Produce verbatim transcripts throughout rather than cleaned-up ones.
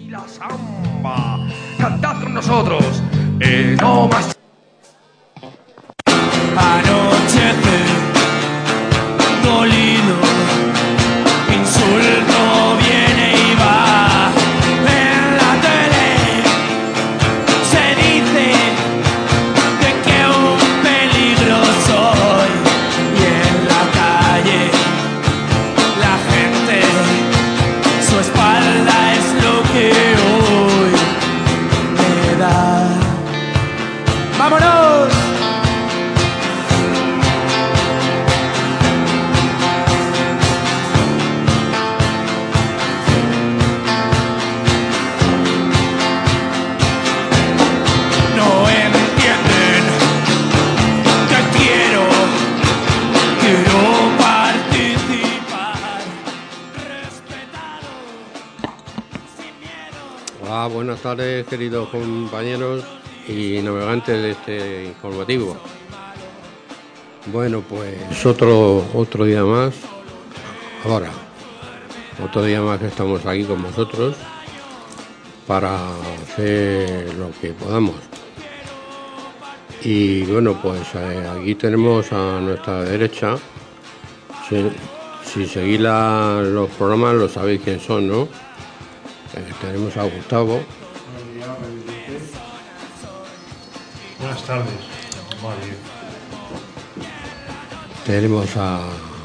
y la samba. Cantad con nosotros, eh, no más. Anochece, dolido, insulto viene y va. En la tele se dice de que un peligro soy. Y en la calle la gente, su espalda es lo que hoy me da. ¡Vámonos! Buenas tardes, queridos compañeros y navegantes de este informativo. Bueno, pues otro otro día más. Ahora, otro día más que estamos aquí con vosotros para hacer lo que podamos. Y bueno, pues eh, aquí tenemos a nuestra derecha. Si, si seguís la, los programas, lo sabéis quién son, ¿no? Eh, tenemos a Gustavo. Buenas tardes. Vale. Tenemos a...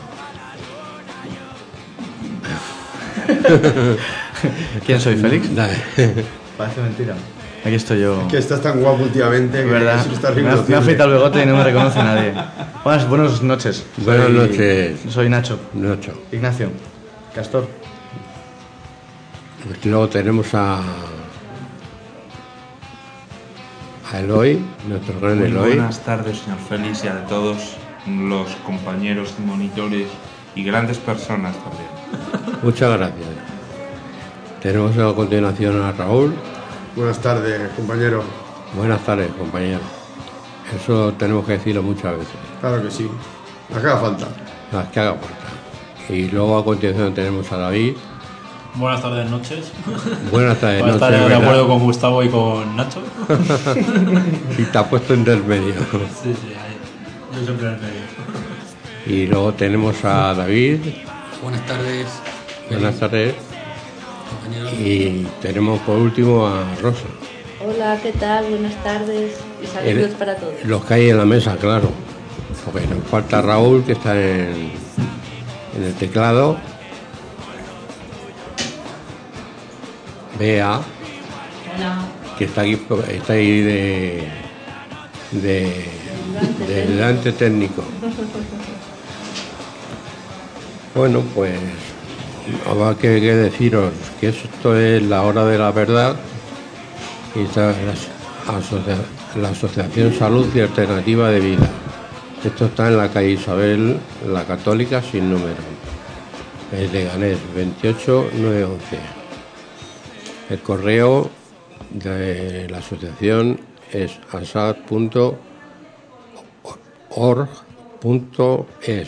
¿Quién soy, Félix? Dale. Parece mentira. Aquí estoy yo. Que estás tan guapo últimamente. ¿Verdad? Que me, ha, me ha afeitado el bigote y no me reconoce nadie. Buenas, buenas noches. Buenas soy, noches. Soy Nacho. Nacho. Ignacio. Castor. Y luego tenemos a... a Eloy, nuestro gran Muy Eloy. Buenas tardes, señor Félix, y a todos los compañeros y monitores y grandes personas también. Muchas gracias. Tenemos a continuación a Raúl. Buenas tardes, compañero. Buenas tardes, compañero. Eso tenemos que decirlo muchas veces. Claro que sí. Las que haga falta. Las que haga falta. Y luego a continuación tenemos a David. Buenas tardes, noches. Buenas tardes, noches. Buenas tardes, de acuerdo con Gustavo y con Nacho. Y te ha puesto intermedio. Sí, sí, ahí. Yo siempre en el medio. Y luego tenemos a David. Buenas tardes. Buenas tardes. Compañeros. Y tenemos por último a Rosa. Hola, ¿qué tal? Buenas tardes y saludos el, para todos. Los que hay en la mesa, claro. Porque nos falta Raúl, que está en, en el teclado. Bea, Hola. Que está aquí, está ahí de de de ayudante técnico. Bueno, pues habrá que, que deciros que esto es la hora de la verdad y esta es la, asocia, la Asociación Salud y Alternativa de Vida. Esto está en la calle Isabel la Católica sin número, es de Leganés veintiocho mil novecientos once. El correo de la asociación es asad punto org punto es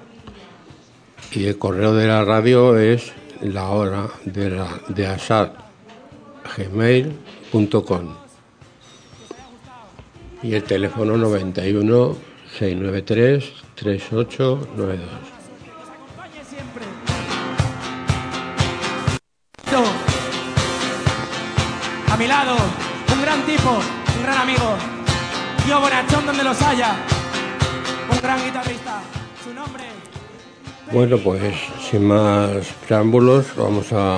y el correo de la radio es la hora de la de asad gmail punto com y el teléfono noventa y uno, seiscientos noventa y tres, treinta y ocho noventa y dos. A mi lado, un gran tipo, un gran amigo, yo bonachón donde los haya, un gran guitarrista, su nombre... Bueno, pues sin más preámbulos vamos a,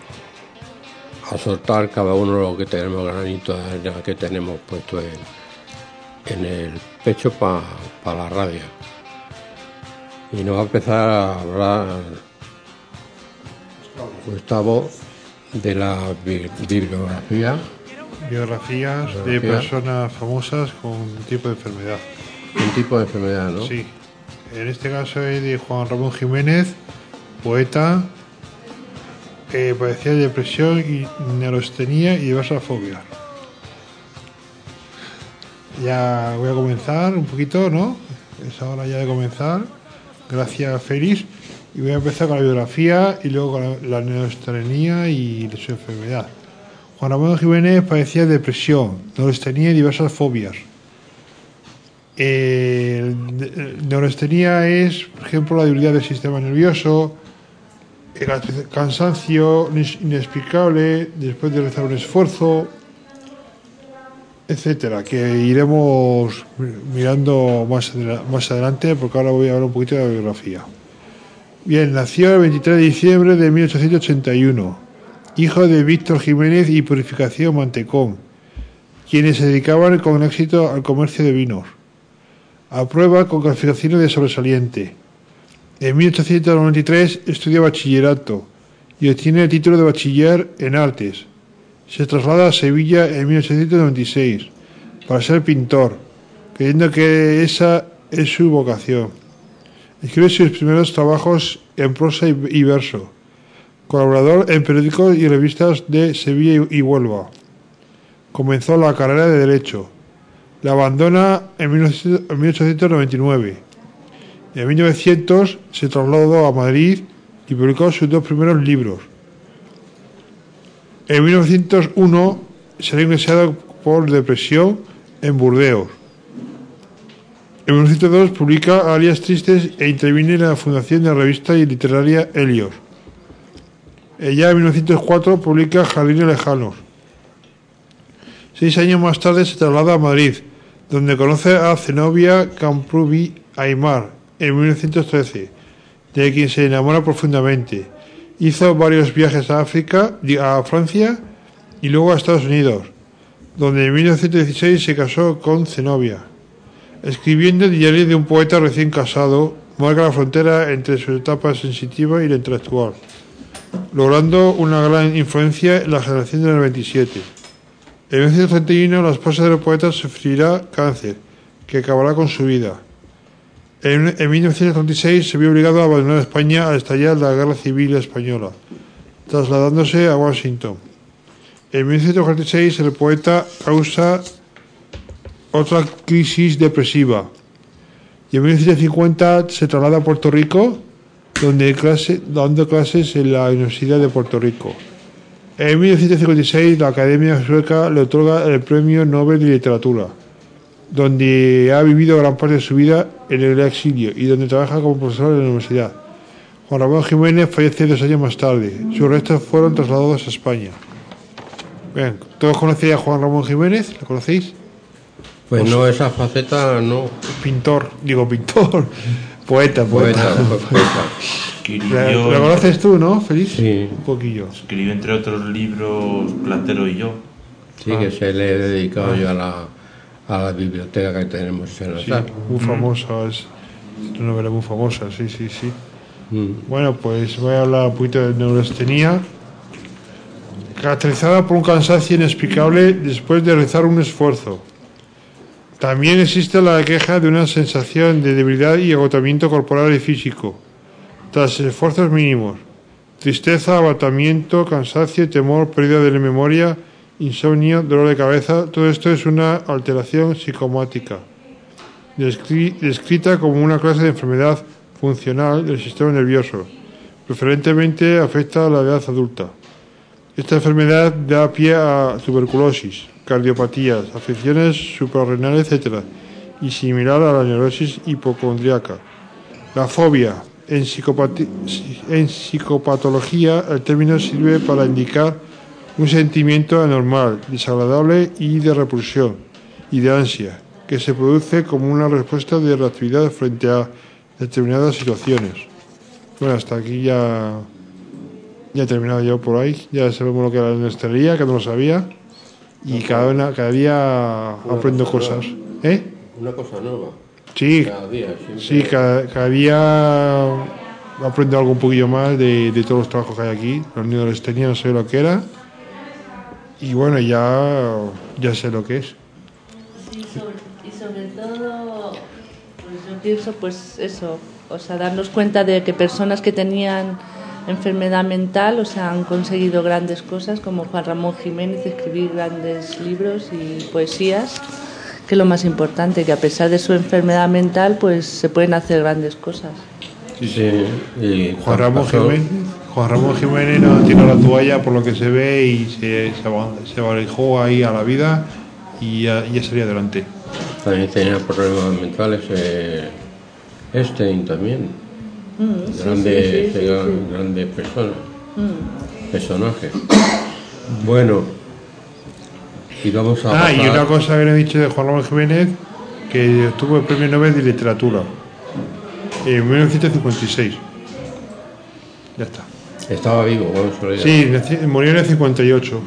a soltar cada uno lo que tenemos, granito de arena que tenemos puesto en, en el pecho para pa la radio. Y nos va a empezar a hablar Gustavo de la bibliografía. Biografías Biografía. de personas famosas con un tipo de enfermedad. Un tipo de enfermedad, ¿no? Sí. En este caso es de Juan Ramón Jiménez, poeta, eh, padecía de depresión y neurastenia y diversas fobias. Ya voy a comenzar un poquito, ¿no? Es hora ya de comenzar. Gracias, Félix. Y voy a empezar con la biografía y luego con la, la neurastenia y su enfermedad. Juan Ramón Jiménez padecía de depresión, neurastenia y diversas fobias. Eh, neurastenia es, por ejemplo, la debilidad del sistema nervioso, el cansancio inexplicable después de realizar un esfuerzo, etcétera, que iremos mirando más, más adelante, porque ahora voy a hablar un poquito de la biografía. Bien, nació el veintitrés de diciembre de mil ochocientos ochenta y uno, hijo de Víctor Jiménez y Purificación Mantecón, quienes se dedicaban con éxito al comercio de vinos. Aprueba con calificaciones de sobresaliente. En mil ochocientos noventa y tres estudia bachillerato y obtiene el título de bachiller en artes. Se traslada a Sevilla en mil ochocientos noventa y seis para ser pintor, creyendo que esa es su vocación. Escribe sus primeros trabajos en prosa y verso, colaborador en periódicos y revistas de Sevilla y Huelva. Comenzó la carrera de Derecho. La abandona en mil ochocientos noventa y nueve. En mil novecientos se trasladó a Madrid y publicó sus dos primeros libros. En mil novecientos uno salió ingresado por depresión en Burdeos. En mil novecientos dos publica Alias Tristes e interviene en la fundación de la revista literaria Helios. Ya en mil novecientos cuatro publica Jardines Lejanos. Seis años más tarde se traslada a Madrid, donde conoce a Zenobia Camprubí Aymar en mil novecientos trece, de quien se enamora profundamente. Hizo varios viajes a África, a Francia y luego a Estados Unidos, donde en mil novecientos dieciséis se casó con Zenobia. Escribiendo el diario de un poeta recién casado, marca la frontera entre su etapa sensitiva y la intelectual, logrando una gran influencia en la generación del veintisiete. En mil novecientos treinta y uno, la esposa del poeta sufrirá cáncer, que acabará con su vida. En, en mil novecientos treinta y seis se vio obligado a abandonar España al estallar la Guerra Civil Española, trasladándose a Washington. En mil novecientos cuarenta y seis el poeta causa otra crisis depresiva y en mil novecientos cincuenta se traslada a Puerto Rico, donde clase, dando clases en la Universidad de Puerto Rico. En mil novecientos cincuenta y seis la Academia Sueca le otorga el Premio Nobel de Literatura, donde ha vivido gran parte de su vida en el exilio y donde trabaja como profesor en la universidad. Juan Ramón Jiménez fallece dos años más tarde. Sus restos fueron trasladados a España. Bien, ¿todos conocéis a Juan Ramón Jiménez? ¿Lo conocéis? Pues no, esa faceta no. Pintor, digo pintor, poeta, poeta. Poeta, poeta. ¿Lo, ¿Lo conoces tú, no, Feliz? Sí. Un poquillo. Escribió entre otros libros Platero y yo. Sí, ah. que se le he dedicado ah. yo a la, a la biblioteca que tenemos en la sí, sala. Muy famosa, es una novela muy famosa, sí, sí, sí. Mm. Bueno, pues voy a hablar un poquito de neurastenia. Caracterizada por un cansancio inexplicable después de realizar un esfuerzo. También existe la queja de una sensación de debilidad y agotamiento corporal y físico tras esfuerzos mínimos, tristeza, abatamiento, cansancio, temor, pérdida de la memoria, insomnio, dolor de cabeza. Todo esto es una alteración psicomática, descri- descrita como una clase de enfermedad funcional del sistema nervioso. Preferentemente afecta a la edad adulta. Esta enfermedad da pie a tuberculosis, cardiopatías, afecciones suprarrenales, etcétera, y similar a la neurosis hipocondríaca. La fobia. En, psicopati- en psicopatología, el término sirve para indicar un sentimiento anormal, desagradable y de repulsión y de ansia, que se produce como una respuesta de reactividad frente a determinadas situaciones. Bueno, hasta aquí ya, ya he terminado yo por ahí. Ya sabemos lo que era la neurastenia, que no lo sabía. Y cada, una, cada día una aprendo cosas. ¿Eh? Una cosa nueva. Sí, cada día, sí cada, cada día aprendo algo un poquillo más de, de todos los trabajos que hay aquí. Los neurastenia no sé lo que era. Y bueno, ya, ya sé lo que es. Sí, sobre, y sobre todo, pues yo pienso, pues eso, o sea, darnos cuenta de que personas que tenían enfermedad mental, o sea, han conseguido grandes cosas, como Juan Ramón Jiménez, escribir grandes libros y poesías, que es lo más importante, que a pesar de su enfermedad mental, pues se pueden hacer grandes cosas. Sí, sí. Y Juan Ramón Jiménez, Juan Ramón Jiménez no tiró la toalla por lo que se ve y se, se, aban- se barajó ahí a la vida y ya, ya salía adelante. También tenía problemas mentales eh, Einstein también. Mm, sí, grande, sí, sí, sí, gran- sí. grande persona, Mm. personaje. Bueno, y vamos a Ah, y pasar- una cosa que le he dicho de Juan Ramón Jiménez, que obtuvo el premio Nobel de Literatura en mil novecientos cincuenta y seis. Ya está. Estaba vivo, vamos a ver. Sí, nací- murió en el cincuenta y ocho.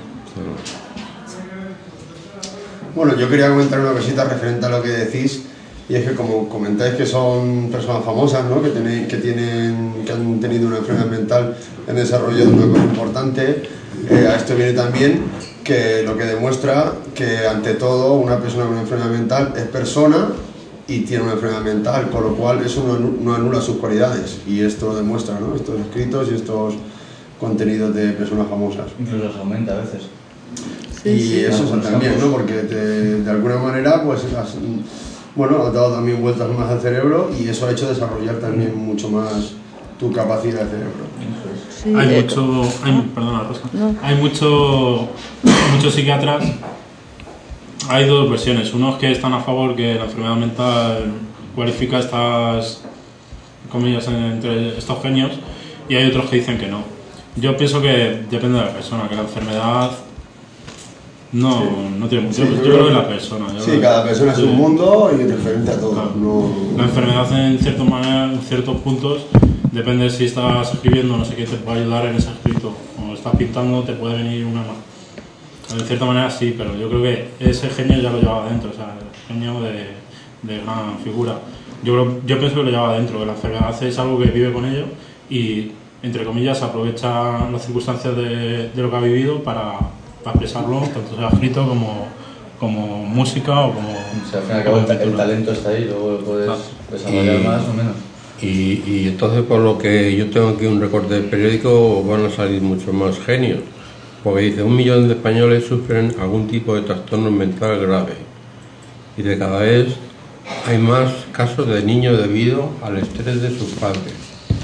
Bueno, yo quería comentar una cosita referente a lo que decís, y es que como comentáis que son personas famosas, ¿no? que, tenéis, que, tienen, que han tenido una enfermedad mental en desarrollo de una cosa importante, eh, a esto viene también que lo que demuestra que ante todo una persona con una enfermedad mental es persona y tiene una enfermedad mental, con lo cual eso no, anu- no anula sus cualidades, y esto lo demuestra, ¿no? Estos escritos y estos contenidos de personas famosas. Incluso los aumenta a veces. Sí, Y sí. eso Algunos también, campos. ¿no? Porque te- de alguna manera, pues, has, bueno, has dado también vueltas más al cerebro y eso ha hecho desarrollar también mucho más tu capacidad de cerebro. Sí, Hay eh, mucho, hay, perdona Rosa, No. hay mucho, muchos psiquiatras, hay dos versiones, unos que están a favor que la enfermedad mental cualifica estas, comillas, entre estos genios, y hay otros que dicen que no. Yo pienso que depende de la persona, que la enfermedad no, no tiene mucho, Sí, yo yo creo creo que que- la persona. yo Sí, creo- cada persona es sí. un mundo y referente a todo. Claro. No... La enfermedad en cierta manera, en ciertos puntos, depende si estás escribiendo, no sé qué te puede ayudar en ese escrito, o estás pintando, te puede venir una más. En cierta manera sí, pero yo creo que ese genio ya lo llevaba dentro, o sea, el genio de, de gran figura. Yo, creo- yo pienso que lo llevaba dentro, que la enfermedad es algo que vive con ello y, entre comillas, aprovecha las circunstancias de, de lo que ha vivido para, para expresarlo, tanto sea escrito como, como música o como... O sea, al fin y al cabo el, ta- el talento está ahí, luego lo puedes Claro. desarrollar Y- más o menos. Y, y entonces, por lo que yo tengo aquí un recorte del periódico, van a salir muchos más genios. Porque dice, un millón de españoles sufren algún tipo de trastorno mental grave. Y de cada vez hay más casos de niños debido al estrés de sus padres.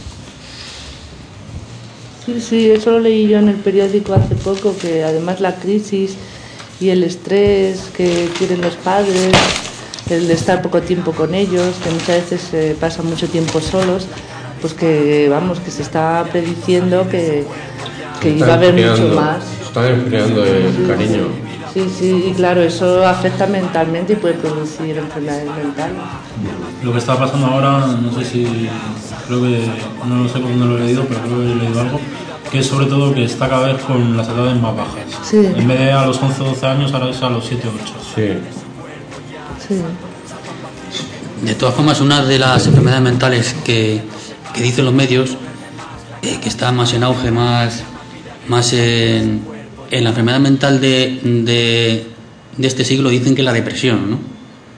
Sí, sí, eso lo leí yo en el periódico hace poco, que además la crisis y el estrés que tienen los padres, el de estar poco tiempo con ellos, que muchas veces se pasan mucho tiempo solos, pues que vamos, que se está prediciendo que, que iba a haber mucho enfriando- más. Están enfriando el cariño. Sí, sí, y claro, eso afecta mentalmente y puede producir enfermedades mentales. Lo que está pasando ahora, no sé si, creo que, no lo sé cuándo lo he leído, pero creo que he leído algo, que es sobre todo que está cada vez con las edades más bajas. Sí. En vez de a los once o doce años, ahora es a los siete o ocho. Sí. Sí. De todas formas, una de las enfermedades mentales que, que dicen los medios, eh, que está más en auge, más, más en, en la enfermedad mental de, de, de este siglo, dicen que es la depresión, ¿no?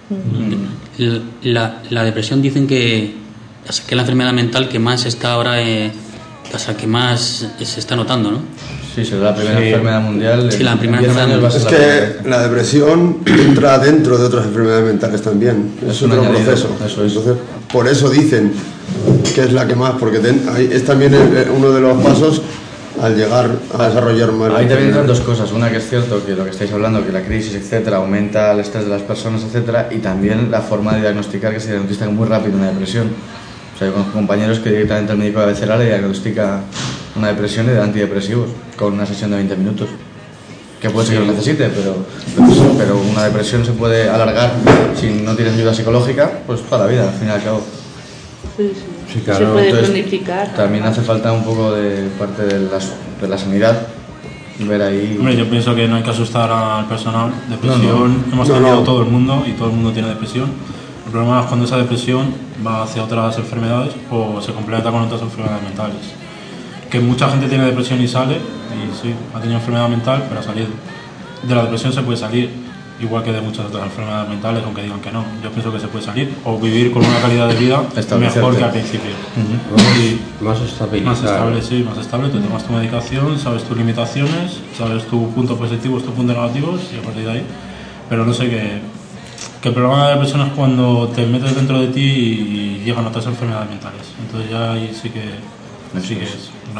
La, la depresión dicen que, que es la enfermedad mental que más está ahora, eh, o sea, que más se está notando, ¿no? Sí, será la primera Sí. enfermedad mundial. Sí, la en primera diez enfermedad años va a Es ser la primera. que la depresión entra dentro de otras enfermedades mentales también. Es, Es un otro añadido, proceso. eso es. Entonces, por eso dicen que es la que más, porque ten- ahí es también el- uno de los pasos al llegar a desarrollar más. Ahí la también entran enfermedad. dos cosas. Una que es cierto que lo que estáis hablando, que la crisis, etcétera, aumenta el estrés de las personas, etcétera, y también la forma de diagnosticar, que se diagnostica muy rápido una depresión. O sea, yo conozco compañeros que directamente el médico de cabecera le diagnostica una depresión y le da antidepresivos con una sesión de veinte minutos. Que puede ser que lo necesite, pero, pero, pero una depresión se puede alargar si no tienes ayuda psicológica, pues toda la vida, al fin y al cabo. Sí, sí. Sí, claro. Se puede Entonces, cronificar. También hace falta un poco de parte de la, de la sanidad, ver ahí... Hombre, yo pienso que no hay que asustar al personal. Depresión, No, no. hemos No, tenido no. todo el mundo y todo el mundo tiene depresión. El problema es cuando esa depresión va hacia otras enfermedades o se complementa con otras enfermedades mentales. Que mucha gente tiene depresión y sale, y sí, ha tenido enfermedad mental, pero ha salido. De la depresión se puede salir, igual que de muchas otras enfermedades mentales, aunque digan que no. Yo pienso que se puede salir o vivir con una calidad de vida Establecerte. mejor que al principio. Y Más estabilizado. más estable, sí, más estable. Te tomas tu medicación, sabes tus limitaciones, sabes tus puntos positivos, tus puntos negativos y a partir de ahí. Pero no sé qué. Que el problema de la depresión es cuando te metes dentro de ti y llegan otras enfermedades mentales. Entonces ya ahí sí que, sí que es grave.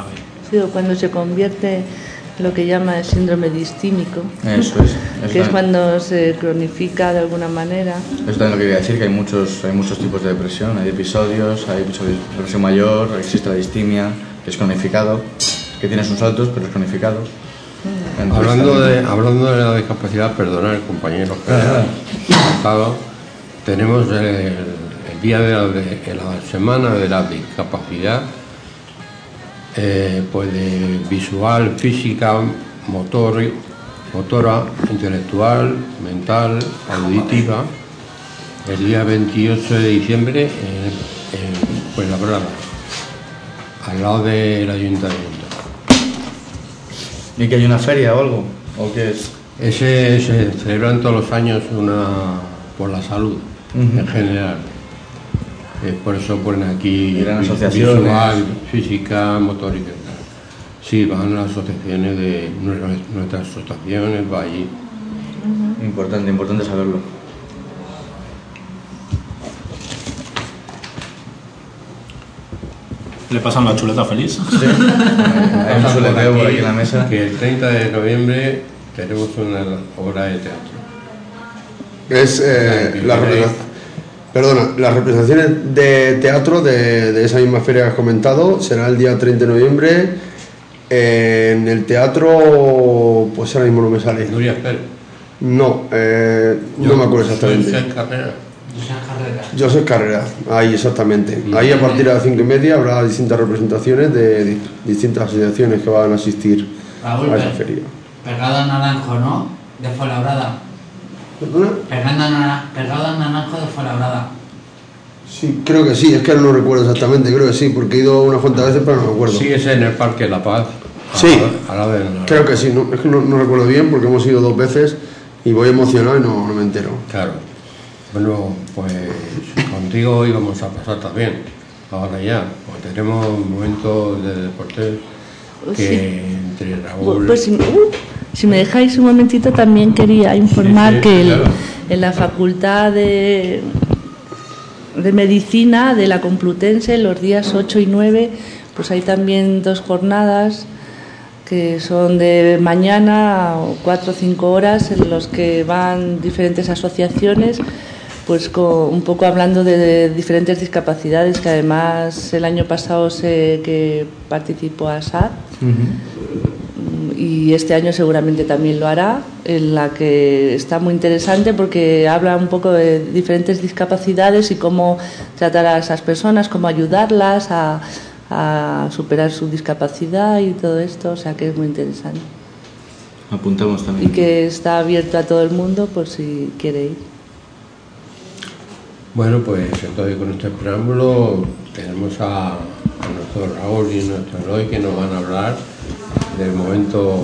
Sí, o cuando se convierte en lo que llama el síndrome distímico. Eso es. Eso que es también. cuando se cronifica de alguna manera. Eso también lo que quería decir, que hay muchos, hay muchos tipos de depresión, hay episodios, hay episodios de depresión mayor, existe la distimia, que es cronificado, que tiene sus altos, pero es cronificado. Entonces, Hablando de, hablando de la discapacidad, perdonar, compañeros, que haya faltado, tenemos el, el día de la, de, de la semana de la discapacidad, eh, pues de visual, física, motor, motora, intelectual, mental, auditiva, el día veintiocho de diciembre en, en Fuenlabrada, al lado del ayuntamiento. ¿Y que hay una feria o algo? ¿O qué es? Ese se celebran todos los años una por la salud, uh-huh, en general. Eh, por eso ponen aquí ¿Irán asociaciones? Visual, física, motórica. Sí, van las asociaciones de nuestras, nuestras asociaciones, va allí. Uh-huh. Importante, importante saberlo. ¿Le pasan la chuleta feliz? Sí. Hay un chuleteo por aquí en la mesa. Que el treinta de noviembre tenemos una obra de teatro. Es eh, la representación. Perdona, las representaciones de teatro de, de esa misma feria que has comentado será el día treinta de noviembre eh, en el teatro, pues ahora mismo no me sale. Nuria Pérez. No, eh, no me acuerdo exactamente. José Carrera. José Carrera, ahí exactamente. Ahí a partir de las cinco y media habrá distintas representaciones de di- distintas asociaciones que van a asistir Raúl, a esa per- feria. Pegado Naranjo, ¿no? De Fuenlabrada. ¿Perdona? Pegado Naranjo, Pegado Naranjo de Fuenlabrada. Sí, creo que sí, es que no recuerdo exactamente, creo que sí, porque he ido unas cuantas veces pero no me acuerdo. Sí, es en el Parque La Paz. Sí, a la de la... creo que sí, no, es que no, no recuerdo bien porque hemos ido dos veces y voy emocionado y no, no me entero. Claro. Bueno, pues contigo íbamos a pasar también, ahora ya, porque tenemos momentos de deporte que Sí. entre Raúl... Pues si, uh, si me dejáis un momentito, también quería informar Sí, sí, que el- claro. en la Facultad de, de Medicina de la Complutense, los días ocho y nueve, pues hay también dos jornadas que son de mañana, cuatro o cinco horas, en los que van diferentes asociaciones, pues con, un poco hablando de, de diferentes discapacidades, que además el año pasado sé que participó ASAD, uh-huh, y este año seguramente también lo hará, en la que está muy interesante porque habla un poco de diferentes discapacidades y cómo tratar a esas personas, cómo ayudarlas a, a superar su discapacidad y todo esto, o sea que es muy interesante. Apuntamos Y también. que está abierto a todo el mundo por si quiere ir. Bueno, pues entonces con este preámbulo tenemos a, a nuestro Raúl y nuestro Eloy que nos van a hablar del momento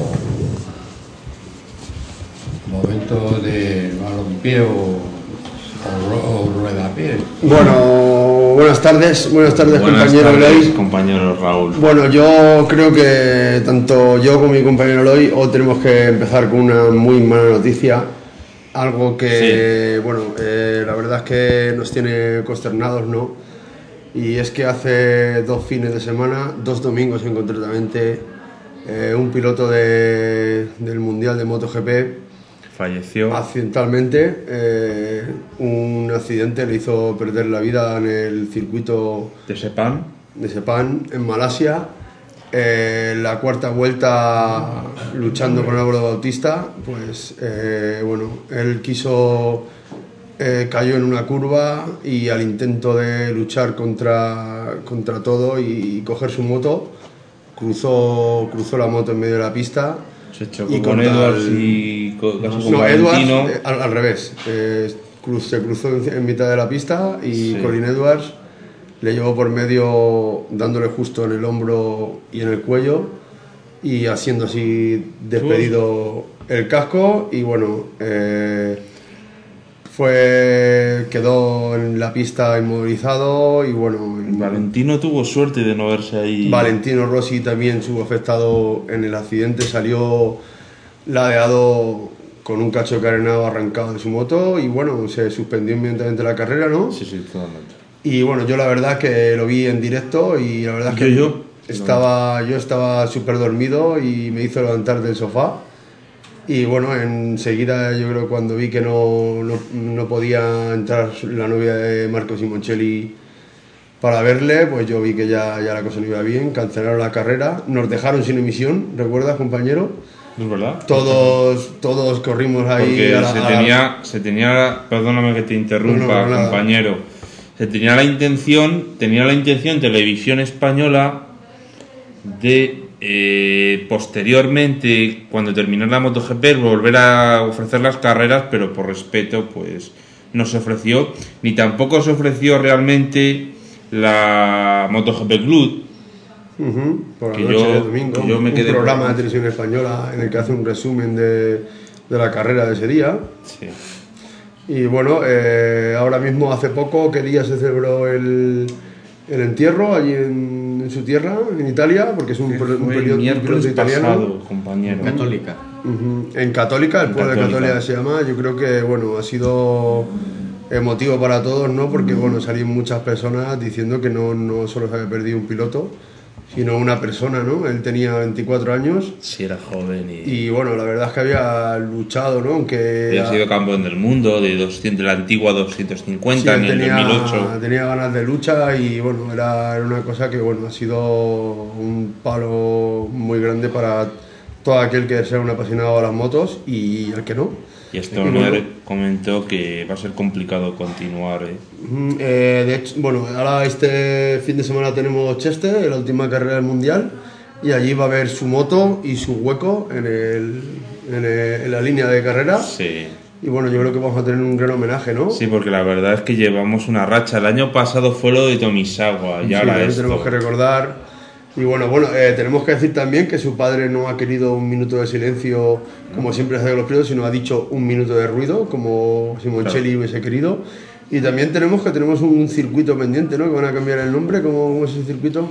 momento de balompié o, o, o ruedapié. Bueno, buenas tardes, buenas tardes Buenas compañero tardes, Eloy. compañero Raúl. Bueno, yo creo que tanto yo como mi compañero Eloy hoy tenemos que empezar con una muy mala noticia. Algo que, sí. bueno, eh, la verdad es que nos tiene consternados, ¿no? Y es que hace dos fines de semana, dos domingos en concretamente, eh, un piloto de, del Mundial de MotoGP falleció accidentalmente. Eh, un accidente le hizo perder la vida en el circuito de Sepang, de Sepang en Malasia. Eh, la cuarta vuelta luchando con Álvaro Bautista, pues eh, bueno, él quiso, eh, cayó en una curva y al intento de luchar contra, contra todo y, y coger su moto, cruzó, cruzó la moto en medio de la pista. Se chocó con Edwards el... y con, no, con no, Valentino. Edwards, eh, al, al revés, eh, cruz, se cruzó en, en mitad de la pista y sí. Colin Edwards le llevó por medio dándole justo en el hombro y en el cuello y haciendo así despedido el casco y bueno, eh, fue quedó en la pista inmovilizado y bueno, Valentino tuvo suerte de no verse ahí. Valentino Rossi también estuvo afectado en el accidente, salió ladeado con un cacho carenado arrancado de su moto y bueno, se suspendió inmediatamente la carrera, ¿no? Sí, sí, totalmente. Y bueno, yo la verdad que lo vi en directo y la verdad es que yo, yo. estaba, yo estaba súper dormido y me hizo levantar del sofá. Y bueno, enseguida yo creo cuando vi que no, no, no podía entrar la novia de Marco Simoncelli para verle, pues yo vi que ya, ya la cosa no iba bien, cancelaron la carrera, nos dejaron sin emisión, ¿recuerdas, compañero? ¿Es verdad? Todos, todos corrimos ahí. Porque a la, se, a tenía, la... se tenía, perdóname que te interrumpa, No, no, compañero, se tenía la intención, tenía la intención Televisión Española de eh, posteriormente, cuando terminara la MotoGP, volver a ofrecer las carreras, pero por respeto, pues no se ofreció, ni tampoco se ofreció realmente la MotoGP Club. Uh-huh. Por la que noche yo, de domingo, que yo me un quedé programa por... de televisión española en el que hace un resumen de, de la carrera de ese día. Sí. Y bueno, eh, ahora mismo hace poco, ¿qué día se celebró el, el entierro allí en, en su tierra, en Italia? Porque es un, un, el periodo, un piloto italiano. Pasado, compañero. Católica. Uh-huh. En Católica, el En pueblo de Católica. Católica se llama. Yo creo que bueno, ha sido emotivo para todos, ¿no? Porque bueno, salieron muchas personas diciendo que no, no solo se había perdido un piloto, sino una persona, ¿no? Él tenía veinticuatro años. Sí, era joven y... Y bueno, la verdad es que había luchado, ¿no? Aunque había sido campeón del mundo de, doscientos, de la antigua doscientos cincuenta sí, en el tenía, dos mil ocho. tenía ganas de lucha y bueno, era, era una cosa que bueno, ha sido un palo muy grande para todo aquel que sea un apasionado a las motos y el que no. Y Y Stoner bueno, comentó que va a ser complicado continuar. ¿eh? Mm, eh, de hecho, bueno, ahora este fin de semana tenemos Cheste, la última carrera del mundial, y allí va a haber su moto y su hueco en, el, en, el- en la línea de carrera. Sí. Y bueno, yo creo que vamos a tener un gran homenaje, ¿no? Sí, porque la verdad es que llevamos una racha. El año pasado fue lo de Tomisawa y Sí, ahora también esto. tenemos que recordar. Y bueno, bueno, eh, tenemos que decir también que su padre no ha querido un minuto de silencio como siempre hace con los pilotos, sino ha dicho un minuto de ruido, como Simoncelli Claro. hubiese querido. Y también tenemos que tenemos un circuito pendiente, ¿no? Que van a cambiar el nombre. ¿Cómo, cómo es ese circuito?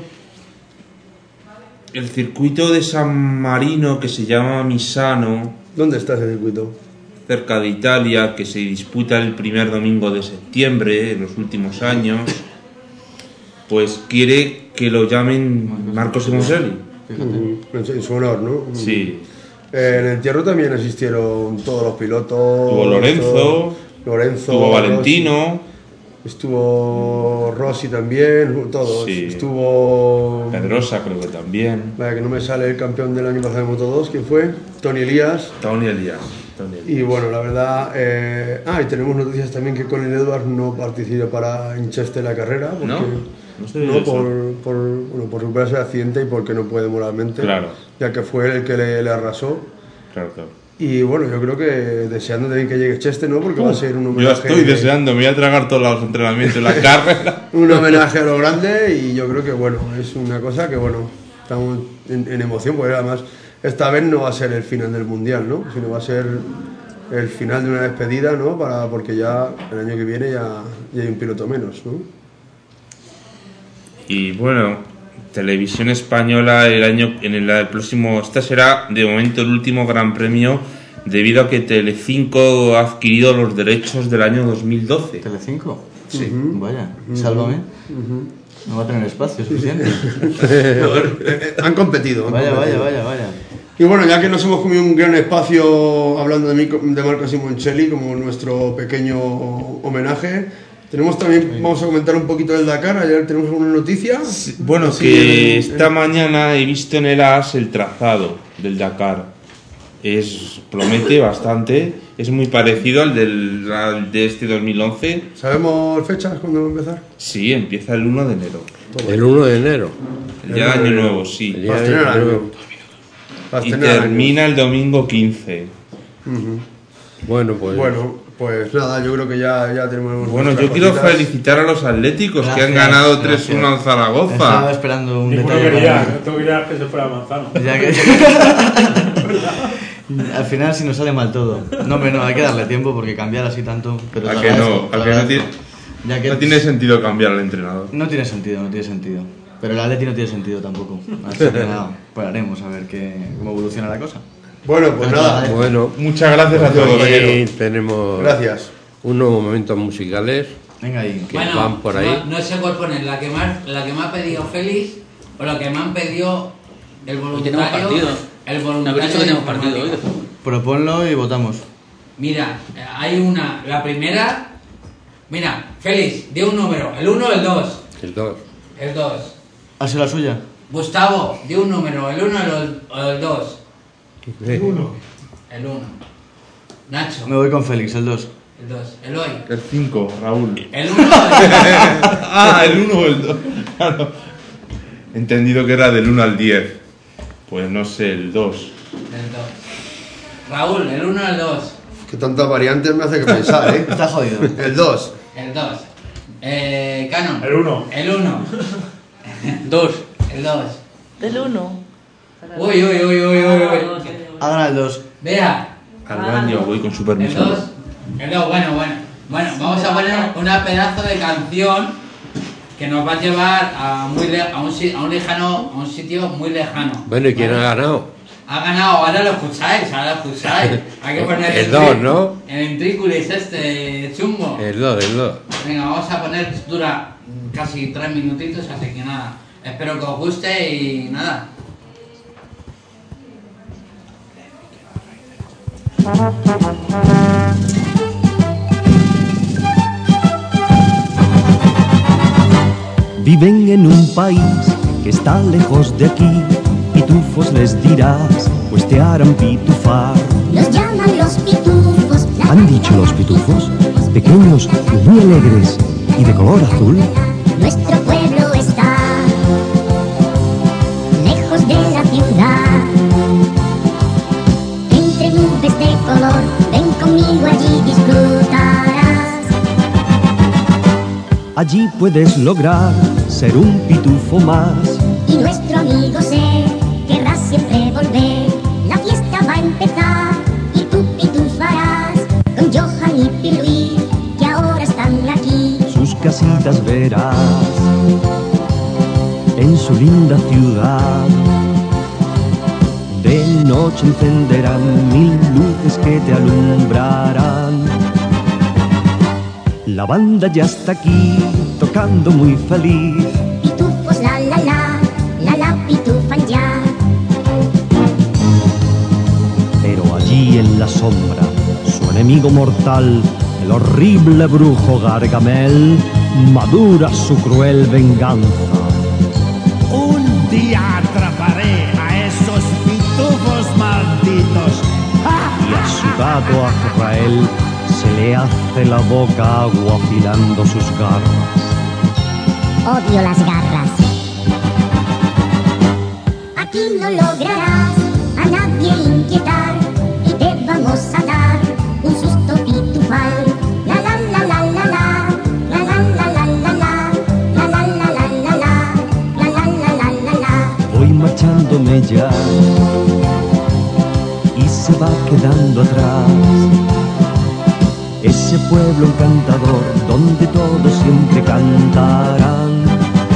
El circuito de San Marino, que se llama Misano, ¿Dónde está ese circuito? cerca de Italia, que se disputa el primer domingo de septiembre en los últimos años, pues quiere que lo llamen Marco Simoncelli. Ujú, en su- en su honor, ¿no? Sí. Eh, en el entierro también asistieron todos los pilotos. Tuvo Lorenzo, todo- Lorenzo, tuvo Valentino. Rossi, estuvo Rossi también, todos. Sí. Estuvo. Pedrosa creo que también. Vaya, que no me sale el campeón del año pasado de Moto dos, ¿quién fue? Tony Elías. Tony Elías. Tony Elías. Y bueno, la verdad. Eh... Ah, y tenemos noticias también que Colin Edwards no participa para Inchester en la carrera. Porque... ¿No? No sé No, eso. por, por, bueno, por recuperarse de accidente y porque no puede moralmente. Claro. Ya que fue él el que le, le arrasó. Claro, claro. Y bueno, yo creo que deseando también que llegue Cheste, ¿no? Porque va a ser un Yo homenaje. estoy deseando, me voy a tragar todos los entrenamientos, la carrera. Un homenaje a lo grande y yo creo que bueno, es una cosa que bueno, estamos en, en emoción, porque además esta vez no va a ser el final del mundial, ¿no? Sino va a ser el final de una despedida, ¿no? Para, porque ya el año que viene ya, ya hay un piloto menos, ¿no? Y bueno, Televisión Española el año en el, el próximo, esta será de momento el último Gran Premio debido a que Telecinco ha adquirido los derechos del año dos mil doce. ¿Telecinco? Sí. Ujú. Vaya, Ujú. sálvame. Ujú. No va a tener espacio suficiente. Eh, han competido. han Vaya, vaya, competido. vaya, vaya. Y bueno, ya que nos hemos comido un gran espacio hablando de, mí, de Marco Simoncelli como nuestro pequeño homenaje, tenemos también, vamos a comentar un poquito del Dakar. Ayer tenemos alguna noticia. Bueno, Sí, que en- esta en- mañana he visto en el A S el trazado del Dakar. Es, promete bastante, es muy parecido al, del, al de este dos mil once. ¿Sabemos fechas cuándo va a empezar? Sí, empieza el uno de enero. El uno de enero. El día de Año Nuevo, sí. El día Vas a de tener Año año. Nuevo. Vas a Y tener año. termina el domingo quince. Ujú. Bueno, pues. Bueno, pues nada, yo creo que ya, ya tenemos. Bueno, nuestras yo quiero cositas. felicitar a los atléticos que han Gracias, ganado tres uno al gracias. Estaba Zaragoza. esperando un Ninguno detalle. quería, para- no tú querías que se fuera Manzano. Ya que... Al final si nos sale mal todo. No, hombre, no, hay que darle tiempo porque cambiar así tanto. Pero ¿A te que agradezco, no? te ¿A que no agradezco. tiene, Ya que no tiene sentido cambiar al entrenador? No tiene sentido, no tiene sentido. Pero el Atleti no tiene sentido tampoco. Así que nada, esperaremos a ver qué, cómo evoluciona la cosa. Bueno, pues Pero nada. te agradezco. Bueno, Muchas gracias a aquí todos. tenemos Gracias. unos momentos musicales Venga ahí. que van por ahí. No, no sé cuál poner, la que más, la que me ha pedido Félix, o lo que me han pedido el tenemos voluntario. partido. El Me voluntario. habéis dicho que tenemos partido hoy. informático. Proponlo y votamos. Mira, hay una. La primera. Mira, Félix, di un número. El uno o el dos. El dos. El dos. ¿Hace la suya? Gustavo, di un número. El uno o el dos. El uno. El uno. Nacho, Me voy con Félix, el dos. el dos. Eloy. El cinco, Raúl. El uno. Ah, el uno o el dos. Claro. He entendido que era del uno al diez. Pues no sé, el dos. El dos. Raúl, el uno o el dos. Que tantas variantes me hace que pensar, ¿eh? Está jodido. El dos. El dos. Eh, Canon. El uno. El uno. Dos. El dos. Del uno. Uy, uy, uy, uy, uy, uy. Hagan el dos. Vea. Al baño, voy con su El permiso. dos. El dos, bueno, bueno. Bueno, vamos a poner una pedazo de canción que nos va a llevar a, muy le- a, un, si- a un lejano, a un sitio muy lejano. Bueno, ¿y quién ha ganado? Ha ganado, ahora lo escucháis, ahora lo escucháis. Hay que poner El dos, ¿no? El intrínculis este chungo. El dos, el dos. Venga, vamos a poner, dura casi tres minutitos, así que nada. Espero que os guste y nada. Viven en un país que está lejos de aquí. Pitufos les dirás, pues te harán pitufar. Los llaman los pitufos. Han dicho los pitufos, pequeños y muy alegres y de color azul. Nuestro pueblo está lejos de la ciudad. Entre nubes de color, ven conmigo, allí disfrutarás. Allí puedes lograr ser un pitufo más. Y nuestro amigo se querrá siempre volver. La fiesta va a empezar y tú pitufarás con Johan y Piluí, que ahora están aquí. Sus casitas verás en su linda ciudad. De noche encenderán mil luces que te alumbrarán. La banda ya está aquí, tocando muy feliz. Pitufos la la la, la la pitufan ya. Pero allí en la sombra, su enemigo mortal, el horrible brujo Gargamel, madura su cruel venganza. Un día atraparé a esos pitufos malditos. Y a su gato Azrael se le hace la boca agua afilando sus garras. Odio las garras. Aquí no lograrás a nadie inquietar y te vamos a dar un susto pitufal. La la la la la la, la la la la la la, la la la la la la, la la la la la la. Voy marchándome ya y se va quedando atrás ese pueblo encantador donde todos siempre cantarán.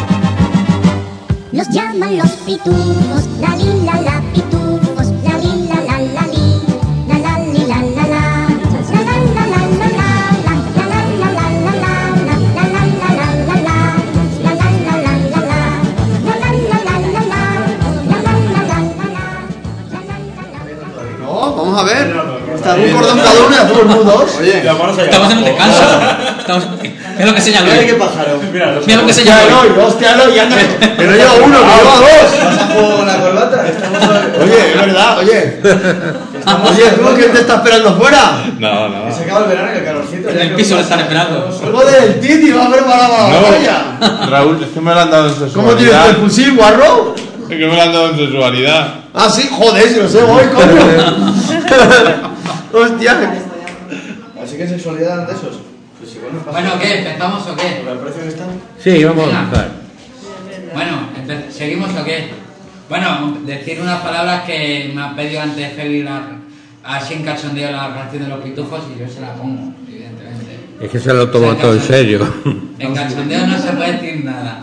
Los llaman los pitufos, la li la la pitufos, la li la la la li, la la li la la la, la la la la la la, la la la la la la, la la la la la la, la la la la la la, la la la la la la, la la la la la la. No, vamos a ver. Está un cordón cada uno y hacemos mudos. Oye, Estamos en un descanso. Estamos... Es lo que señaló. Mira qué pájaro. Mira lo que señaló. Hostialo, y anda. Que no lleva uno, que lleva dos. ¿Vas a jugar con la corbata? Oye, es verdad, oye. Oye, ¿tú quién te está esperando fuera? No, no. Que se acaba el verano y el calorcito. En el piso lo están esperando. Algo del Titi, va a preparar para la batalla. Raúl, es que me lo han dado en ¿Cómo sexualidad. tienes el fusil, guarro? Es que me lo han dado en sexualidad. Ah, sí, joder, si lo sé, voy, coño. Hostia. Así que sexualidad eran de esos. Pues igual nos pasa. Bueno, ¿qué? ¿Empezamos o qué? ¿Por el precio que están? Sí, vamos Venga. a empezar. Bueno, empe- ¿seguimos o qué? Bueno, decir unas palabras que me ha pedido antes Feli, la, así en cachondeo, la canción de los pitufos, y yo se la pongo, evidentemente. Es que se lo toma todo en serio. En cachondeo no se puede decir nada.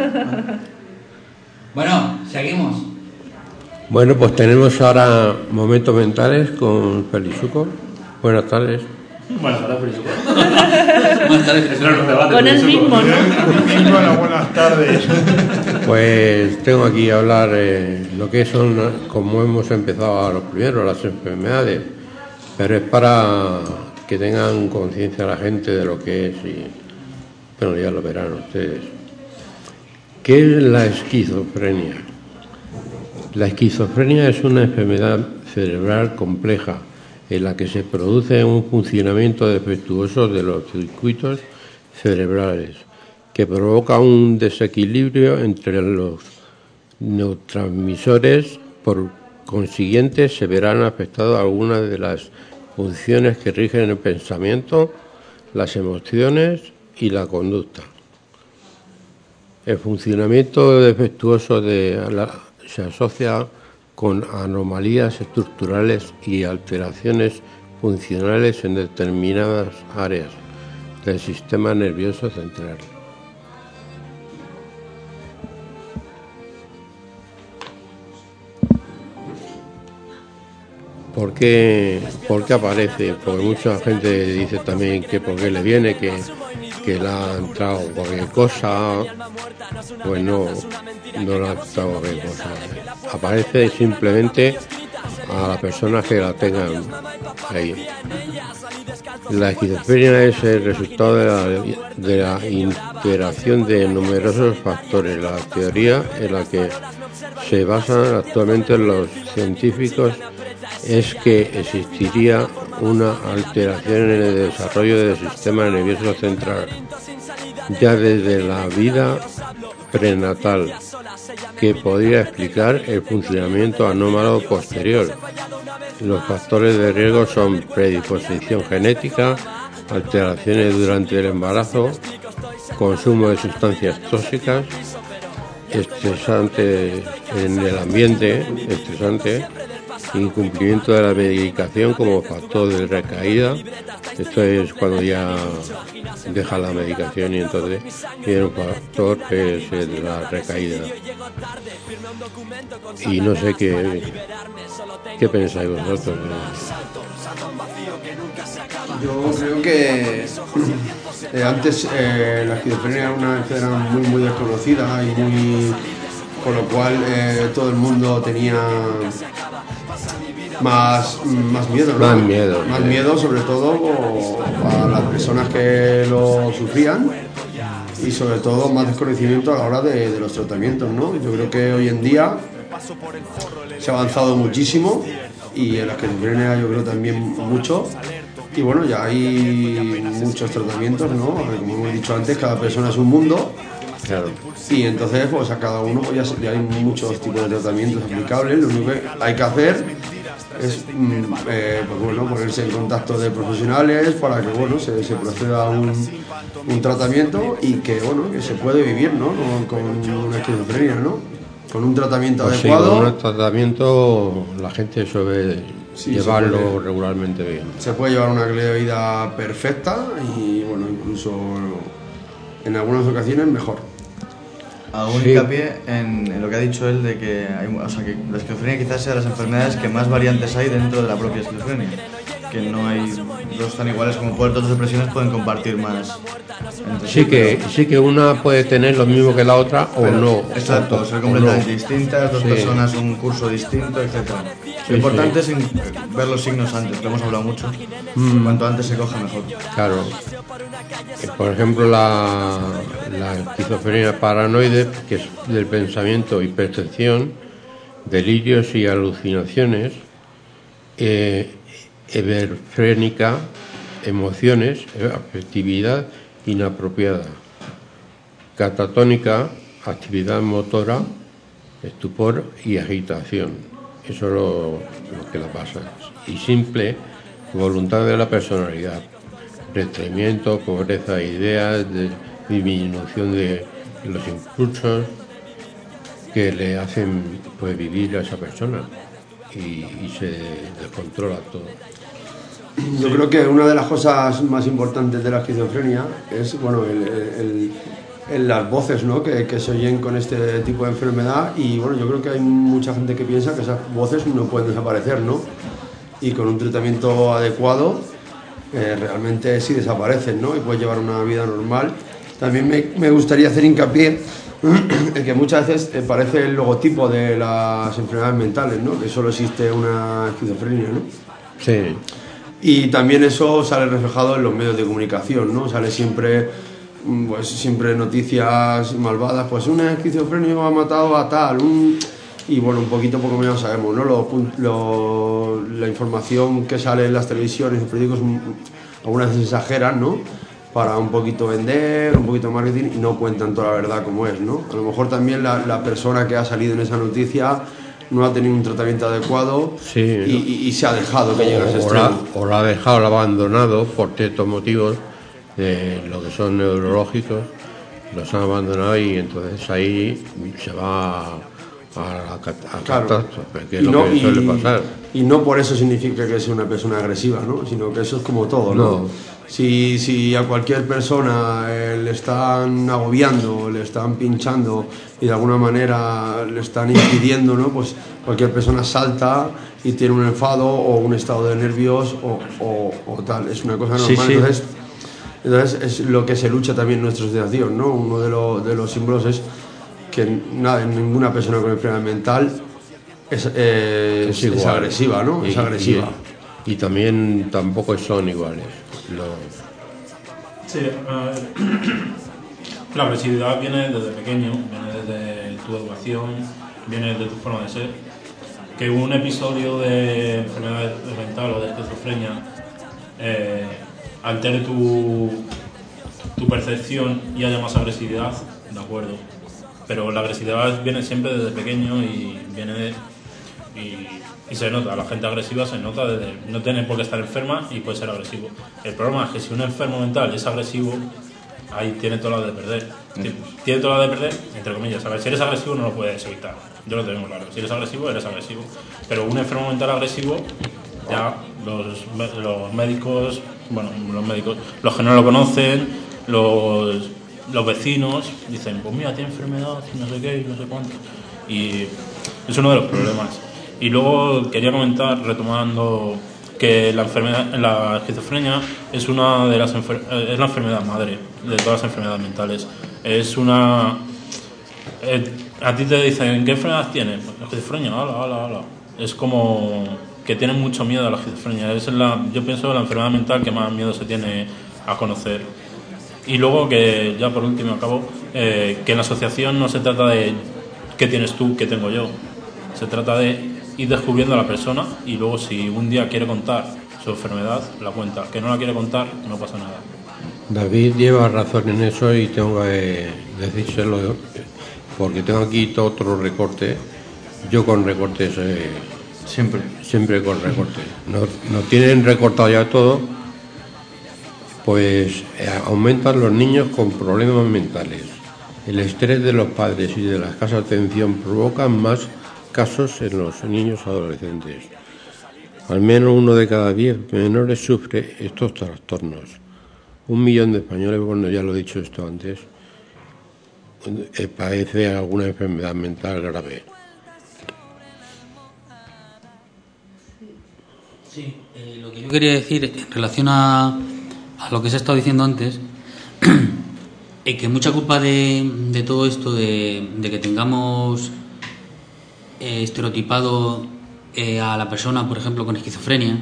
Bueno, seguimos. Bueno, pues tenemos ahora momentos mentales con Felizuco. Buenas tardes. Buenas tardes, Feliz. Buenas tardes, Feliz. Con el mismo, ¿no? Bueno, buenas tardes. Pues tengo aquí a hablar eh, lo que son, como hemos empezado a los primeros, las enfermedades, pero es para que tengan conciencia la gente de lo que es y, bueno, ya lo verán ustedes. ¿Qué es la esquizofrenia? La esquizofrenia es una enfermedad cerebral compleja en la que se produce un funcionamiento defectuoso de los circuitos cerebrales que provoca un desequilibrio entre los neurotransmisores. Por consiguiente, se verán afectadas algunas de las funciones que rigen el pensamiento, las emociones y la conducta. El funcionamiento defectuoso de la, se asocia con anomalías estructurales y alteraciones funcionales en determinadas áreas del sistema nervioso central. ¿Por qué, ¿Por qué aparece? Porque mucha gente dice también que por qué le viene, que, que le ha entrado cualquier cosa. Pues no, no le ha entrado cualquier cosa. Aparece simplemente a las personas que la tengan ahí. La esquizofrenia es el resultado de la, de la interacción de numerosos factores. La teoría en la que se basan actualmente los científicos es que existiría una alteración en el desarrollo del sistema nervioso central ya desde la vida prenatal, que podría explicar el funcionamiento anómalo posterior. Los factores de riesgo son predisposición genética, alteraciones durante el embarazo, consumo de sustancias tóxicas, estresantes en el ambiente, estresantes, incumplimiento de la medicación como factor de recaída. Esto es cuando ya deja la medicación y entonces tiene un factor que es el de la recaída. Y no sé qué, qué pensáis vosotros. Yo creo que eh, antes eh, la esquizofrenia era una enfermedad muy muy desconocida y muy, con lo cual eh, todo el mundo tenía más, más miedo, ¿no? Más miedo. Más sí. miedo, sobre todo a las personas que lo sufrían y sobre todo más desconocimiento a la hora de, de los tratamientos, ¿no? Yo creo que hoy en día se ha avanzado muchísimo y en la esquizofrenia yo creo también mucho. Y bueno, ya hay muchos tratamientos, ¿no? Como hemos dicho antes, cada persona es un mundo. Claro. Y entonces, pues a cada uno pues ya, ya hay muchos tipos de tratamientos aplicables. Lo único que hay que hacer es mm, eh, pues bueno, ponerse en contacto de profesionales para que bueno, se, se proceda a un, un tratamiento y que bueno, que se puede vivir, ¿no? Con, con una esquizofrenia, ¿no? Con un tratamiento Pues adecuado. Sí, con un tratamiento la gente suele Sí, llevarlo se puede, regularmente bien. Se puede llevar una calidad de vida perfecta y bueno, incluso en algunas ocasiones mejor. Hago un Sí. hincapié en, en lo que ha dicho él de que, hay, o sea, que la esquizofrenia quizás sea de las enfermedades que más variantes hay dentro de la propia esquizofrenia. Que no hay dos tan iguales como pueden, otras depresiones pueden compartir más. entre Sí que, sí que una puede tener lo mismo que la otra o Pero, no. Exacto, o, ser o completamente no. distintas, dos Sí. personas, un curso distinto, etcétera. Sí, Lo importante sí. es in- ver los signos antes, que hemos hablado mucho. Mm. Cuanto antes se coja, mejor. Claro. Eh, Por ejemplo, la, la esquizofrenia paranoide, que es del pensamiento y percepción, delirios y alucinaciones, eh, everfrénica, emociones, eh, afectividad inapropiada, catatónica, actividad motora, estupor y agitación. Eso es lo, lo que la pasa. Y simple, voluntad de la personalidad, retraimiento, pobreza de ideas, de disminución de los impulsos que le hacen pues vivir a esa persona y, y se descontrola todo. Yo creo que una de las cosas más importantes de la esquizofrenia es bueno el, el, el, las voces, ¿no? que, que se oyen con este tipo de enfermedad y bueno, yo creo que hay mucha gente que piensa que esas voces no pueden desaparecer, ¿no? Y con un tratamiento adecuado eh, realmente sí desaparecen, ¿no? Y puedes llevar una vida normal. También me, me gustaría hacer hincapié el que muchas veces eh, parece el logotipo de las enfermedades mentales, ¿no? Que solo existe una esquizofrenia, ¿no? Sí. Y también eso sale reflejado en los medios de comunicación, ¿no? Sale siempre, pues, siempre noticias malvadas, pues un esquizofrénico ha matado a tal, un... y bueno, un poquito poco menos sabemos, ¿no? Lo, lo, la información que sale en las televisiones, en los periódicos, algunas veces exageran, ¿no? Para un poquito vender, un poquito marketing, y no cuentan toda la verdad como es, ¿no? A lo mejor también la, la persona que ha salido en esa noticia no ha tenido un tratamiento adecuado, sí, y, y, y se ha dejado que llegue a ese extremo. O lo ha dejado, lo ha abandonado por ciertos motivos, de lo que son neurológicos, los han abandonado y entonces ahí se va a la a claro. catástrofe, que es y lo no, que suele y, pasar. Y no por eso significa que sea una persona agresiva, ¿no? Sino que eso es como todo, ¿no? No. Si, si a cualquier persona eh, le están agobiando, le están pinchando y de alguna manera le están impidiendo, ¿no? Pues cualquier persona salta y tiene un enfado o un estado de nervios o, o, o tal. Es una cosa normal. Sí, sí. Entonces, entonces es lo que se lucha también en nuestra asociación, ¿no? Uno de, lo, de los símbolos es que nada, ninguna persona con enfermedad mental es, eh, es, es agresiva, ¿no? Y, es agresiva. Y, y también tampoco son iguales. Los... Sí, uh, la agresividad viene desde pequeño, viene desde tu educación, viene de tu forma de ser. Que un episodio de enfermedad mental o de esquizofrenia eh, altere tu, tu percepción y haya más agresividad, de acuerdo. Pero la agresividad viene siempre desde pequeño y viene de, y, y se nota, la gente agresiva se nota desde, no tiene por qué estar enferma y puede ser agresivo. El problema es que si un enfermo mental es agresivo, ahí tiene todo lo de perder. Mm. Tiene todo lo de perder, entre comillas. A ver, si eres agresivo no lo puedes evitar, yo lo tengo claro. Si eres agresivo, eres agresivo. Pero un enfermo mental agresivo, ya los, los médicos, bueno, los médicos, los que no lo conocen, los... los vecinos dicen, pues mira, tiene enfermedad y no sé qué y no sé cuánto, y es uno de los problemas. Y luego quería comentar, retomando, que la enfermedad, la esquizofrenia es una de las enfer- es la enfermedad madre de todas las enfermedades mentales. Es una eh, a ti te dicen, ¿qué enfermedad tienes? La esquizofrenia, ala, ala, ala. Es como que tienen mucho miedo a la esquizofrenia. Es la, yo pienso la enfermedad mental que más miedo se tiene a conocer. Y luego que, ya por último acabo, eh, que en la asociación no se trata de qué tienes tú, qué tengo yo. Se trata de ir descubriendo a la persona y luego si un día quiere contar su enfermedad, la cuenta. Que no la quiere contar, no pasa nada. David lleva razón en eso y tengo que decírselo porque tengo aquí todo otro recorte. Yo con recortes, eh, siempre, siempre con recortes. Nos, nos tienen recortado ya todo. Pues eh, aumentan los niños con problemas mentales. El estrés de los padres y de la escasa atención provocan más casos en los niños adolescentes. Al menos uno de cada diez menores sufre estos trastornos. Un millón de españoles, bueno, ya lo he dicho esto antes, eh, padece alguna enfermedad mental grave. Sí, eh, lo que yo quería decir en relación a a lo que se ha estado diciendo antes, es que mucha culpa de, de todo esto, de, de que tengamos eh, estereotipado eh, a la persona, por ejemplo, con esquizofrenia,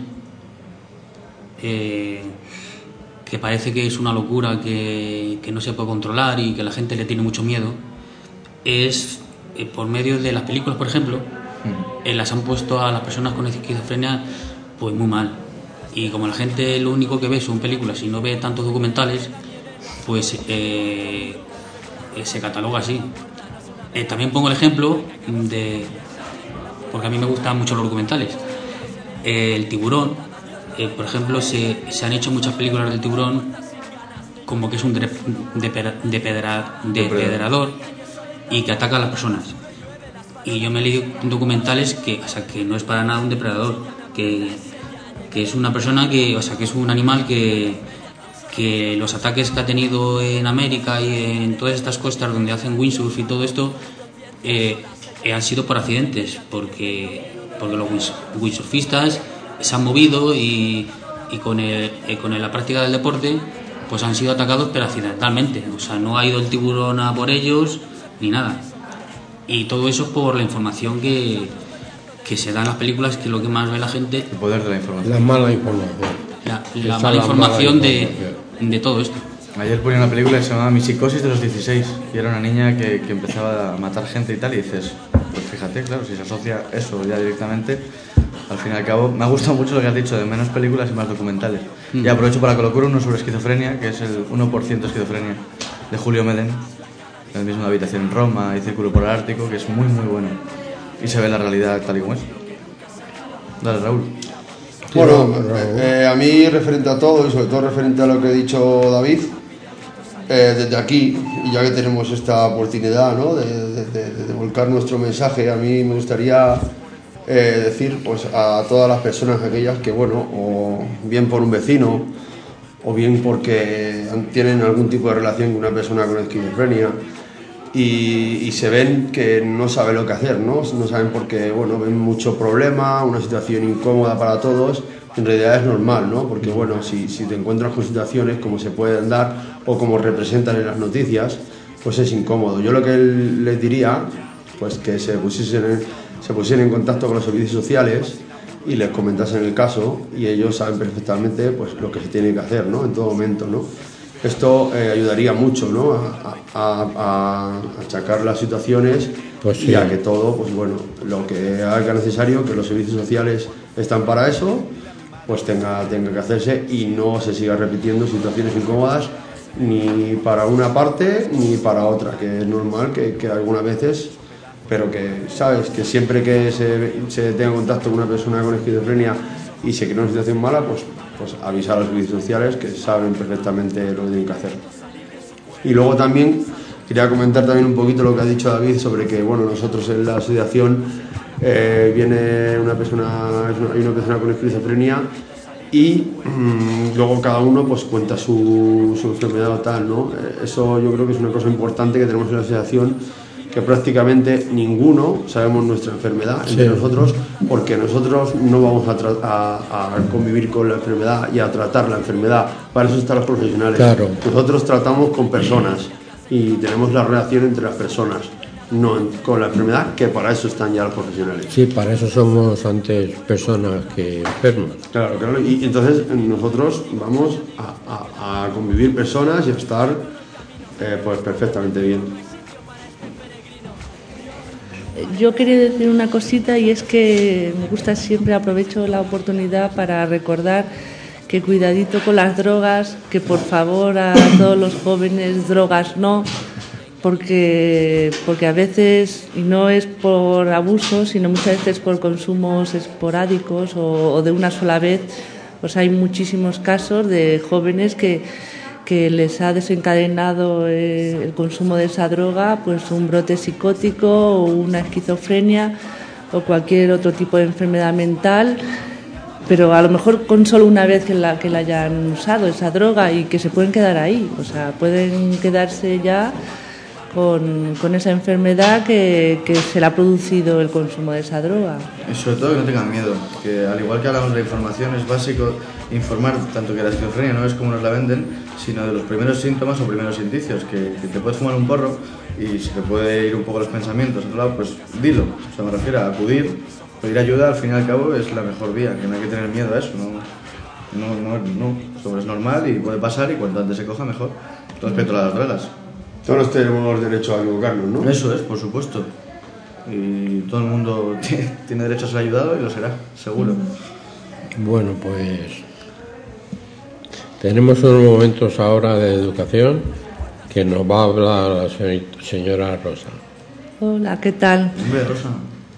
eh, que parece que es una locura, que, que no se puede controlar y que la gente le tiene mucho miedo, es eh, por medio de las películas, por ejemplo, eh, las han puesto a las personas con esquizofrenia pues muy mal. Y como la gente lo único que ve son películas y no ve tantos documentales, pues eh, eh, se cataloga así. Eh, también pongo el ejemplo de, porque a mí me gustan mucho los documentales, eh, el tiburón. Eh, por ejemplo, se, se han hecho muchas películas del tiburón como que es un de, de, de, pedra, de depredador y que ataca a las personas. Y yo me he leído documentales que, o sea, que no es para nada un depredador, que, que es una persona que, o sea, que es un animal que, que los ataques que ha tenido en América y en todas estas costas donde hacen windsurf y todo esto eh, eh, han sido por accidentes, porque, porque los windsurfistas se han movido y, y con, el, eh, con la práctica del deporte pues han sido atacados pero accidentalmente. O sea, no ha ido el tiburón a por ellos ni nada. Y todo eso por la información que, que se da en las películas, que es lo que más ve la gente. El poder de la información. La mala información. La, Esa la mala la información mala de, información. de todo esto. Ayer ponía una película que se llamaba Mi psicosis de los dieciséis y era una niña que, que empezaba a matar gente y tal, y dices, pues fíjate, claro, si se asocia eso ya directamente, al fin y al cabo, me ha gustado mucho lo que has dicho, de menos películas y más documentales. Mm. Y aprovecho para colocar uno sobre esquizofrenia, que es el uno por ciento esquizofrenia, de Julio Medem, el mismo de Habitación en Roma y Círculo Polar Ártico, que es muy muy bueno y se ve la realidad tal y como es. Dale, Raúl. Bueno, eh, a mí referente a todo y sobre todo referente a lo que ha dicho David, eh, desde aquí, y ya que tenemos esta oportunidad, ¿no?, de, de, de, de volcar nuestro mensaje, a mí me gustaría eh, decir pues a todas las personas aquellas que, bueno, o bien por un vecino o bien porque tienen algún tipo de relación con una persona con esquizofrenia y, y se ven que no saben lo que hacer, ¿no? No saben porque, bueno, ven mucho problema, una situación incómoda para todos. En realidad es normal, ¿no? Porque, bueno, si, si te encuentras con situaciones como se pueden dar o como representan en las noticias, pues es incómodo. Yo lo que les diría, pues que se pusiesen en, se pusiesen en contacto con los servicios sociales y les comentasen el caso, y ellos saben perfectamente pues lo que se tiene que hacer, ¿no?, en todo momento, ¿no? Esto eh, ayudaría mucho, ¿no?, a, a, a achacar las situaciones, pues sí, y a que todo, pues bueno, lo que haga necesario, que los servicios sociales están para eso, pues tenga, tenga que hacerse y no se siga repitiendo situaciones incómodas ni para una parte ni para otra, que es normal que, que algunas veces, pero que, ¿sabes?, que siempre que se, se tenga contacto con una persona con esquizofrenia y se crea una situación mala, pues, pues avisar a los servicios sociales, que saben perfectamente lo que tienen que hacer. Y luego también quería comentar también un poquito lo que ha dicho David sobre que, bueno, nosotros en la asociación eh, viene una persona, hay una persona con esquizofrenia y mmm, luego cada uno pues cuenta su, su enfermedad o tal, ¿no? Eso yo creo que es una cosa importante que tenemos en la asociación, que prácticamente ninguno sabemos nuestra enfermedad entre sí. nosotros, porque nosotros no vamos a, a, a convivir con la enfermedad y a tratar la enfermedad. Para eso están los profesionales. Claro. Nosotros tratamos con personas y tenemos la relación entre las personas, no con la enfermedad, que para eso están ya los profesionales. Sí, para eso somos antes personas que enfermos. Claro, claro. Y entonces nosotros vamos a, a, a convivir personas y a estar eh, pues perfectamente bien. Yo quería decir una cosita, y es que me gusta siempre, aprovecho la oportunidad para recordar que cuidadito con las drogas, que por favor a todos los jóvenes drogas no, porque, porque a veces, y no es por abuso, sino muchas veces por consumos esporádicos o, o de una sola vez, pues hay muchísimos casos de jóvenes que que les ha desencadenado eh, el consumo de esa droga, pues un brote psicótico o una esquizofrenia o cualquier otro tipo de enfermedad mental, pero a lo mejor con solo una vez que la, que la hayan usado esa droga, y que se pueden quedar ahí, o sea, pueden quedarse ya con, con esa enfermedad que, que se le ha producido el consumo de esa droga. Y sobre todo que no tengan miedo, que al igual que hablamos de información, es básico informar tanto que la esquizofrenia no es como nos la venden, sino de los primeros síntomas o primeros indicios, que, que te puedes fumar un porro y se te puede ir un poco los pensamientos a otro lado, pues dilo. O sea, me refiero a acudir, pedir ayuda, al fin y al cabo es la mejor vía, que no hay que tener miedo a eso, no, no, no, no. Eso es normal y puede pasar, y cuanto antes se coja mejor, respecto a las drogas. Todos tenemos derecho a equivocarnos, ¿no? Eso es, por supuesto. Y todo el mundo tiene derecho a ser ayudado y lo será, seguro. Bueno, pues tenemos unos momentos ahora de educación que nos va a hablar la señora Rosa. Hola, ¿qué tal? Hombre, Rosa.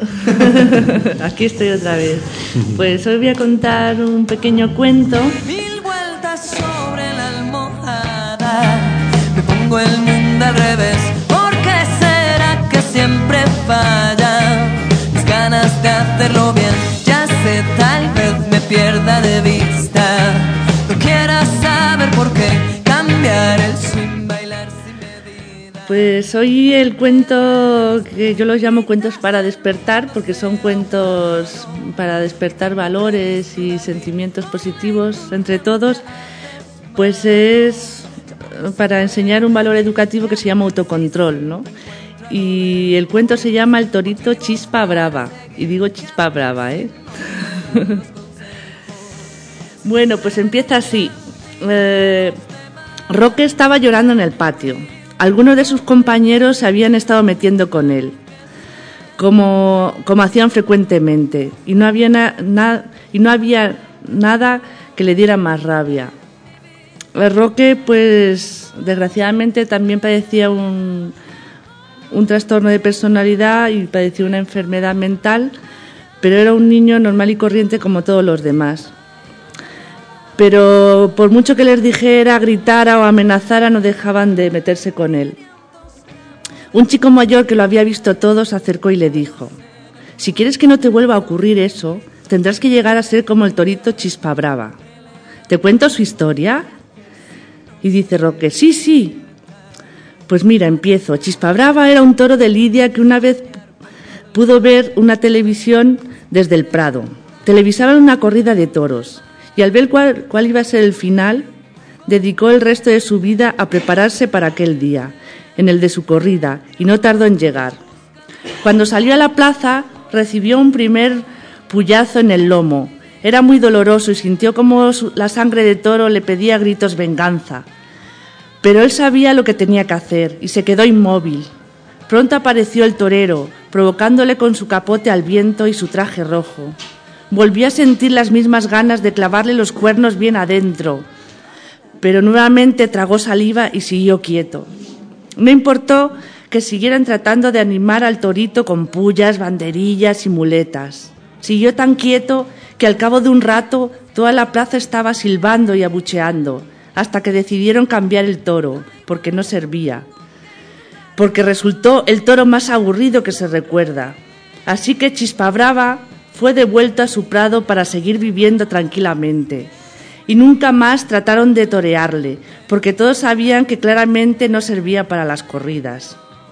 Aquí estoy otra vez. Pues hoy voy a contar un pequeño cuento. Mil vueltas sobre la almohada, me pongo el mundo al revés. ¿Por qué será que siempre falla? Mis ganas de hacerlo bien, ya sé, tal vez me pierda de vista. No quieras saber por qué cambiar el swing, bailar sin medida. Pues hoy el cuento, que yo los llamo cuentos para despertar, porque son cuentos para despertar valores y sentimientos positivos entre todos, pues es para enseñar un valor educativo que se llama autocontrol, ¿no? y el cuento se llama El torito Chispa Brava. Y digo Chispa Brava, ¿eh? Bueno, pues empieza así. Eh, Roque estaba llorando en el patio. Algunos de sus compañeros se habían estado metiendo con él, como, como hacían frecuentemente, y no había na, na, y no había nada que le diera más rabia. Roque, pues, desgraciadamente también padecía un, un trastorno de personalidad y padecía una enfermedad mental, pero era un niño normal y corriente como todos los demás. Pero por mucho que les dijera, gritara o amenazara, no dejaban de meterse con él. Un chico mayor que lo había visto todo se acercó y le dijo: si quieres que no te vuelva a ocurrir eso, tendrás que llegar a ser como el torito Chispa Brava. ¿Te cuento su historia? Y dice Roque: sí, sí. Pues mira, empiezo. Chispa Brava era un toro de lidia que una vez pudo ver una televisión desde el Prado. Televisaban una corrida de toros. Y al ver cuál, cuál iba a ser el final, dedicó el resto de su vida a prepararse para aquel día, en el de su corrida, y no tardó en llegar. Cuando salió a la plaza, recibió un primer puyazo en el lomo. Era muy doloroso y sintió como la sangre de toro le pedía a gritos venganza. Pero él sabía lo que tenía que hacer y se quedó inmóvil. Pronto apareció el torero, provocándole con su capote al viento y su traje rojo. Volvió a sentir las mismas ganas de clavarle los cuernos bien adentro, pero nuevamente tragó saliva y siguió quieto. No importó que siguieran tratando de animar al torito con pullas, banderillas y muletas. Siguió tan quieto que al cabo de un rato toda la plaza estaba silbando y abucheando, hasta que decidieron cambiar el toro, porque no servía, porque resultó el toro más aburrido que se recuerda. Así que Chispa Brava fue devuelto a su prado para seguir viviendo tranquilamente. Y nunca más trataron de torearle, porque todos sabían que claramente no servía para las corridas.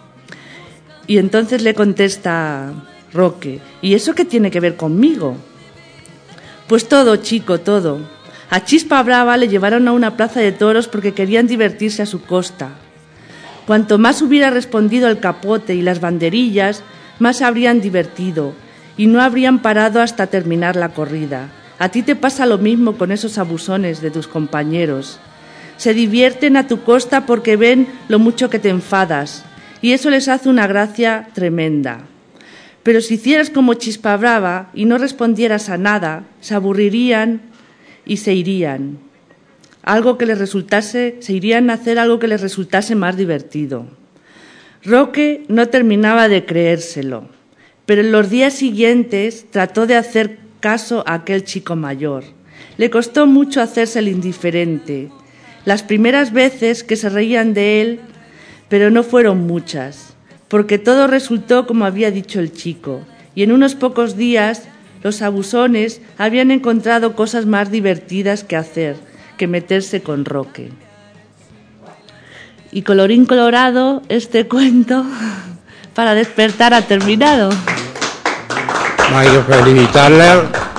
Y entonces le contesta Roque: ¿y eso qué tiene que ver conmigo? Pues todo, chico, todo. A Chispa Brava le llevaron a una plaza de toros porque querían divertirse a su costa. Cuanto más hubiera respondido el capote y las banderillas, más se habrían divertido y no habrían parado hasta terminar la corrida. A ti te pasa lo mismo con esos abusones de tus compañeros. Se divierten a tu costa porque ven lo mucho que te enfadas, y eso les hace una gracia tremenda. Pero si hicieras como Chispa Brava y no respondieras a nada, se aburrirían y se irían. Algo que les resultase, se irían a hacer algo que les resultase más divertido. Roque no terminaba de creérselo, pero en los días siguientes trató de hacer caso a aquel chico mayor. Le costó mucho hacerse el indiferente. Las primeras veces que se reían de él, pero no fueron muchas, porque todo resultó como había dicho el chico, y en unos pocos días los abusones habían encontrado cosas más divertidas que hacer que meterse con Roque. Y colorín colorado, este cuento para despertar ha terminado. Hay que felicitarle.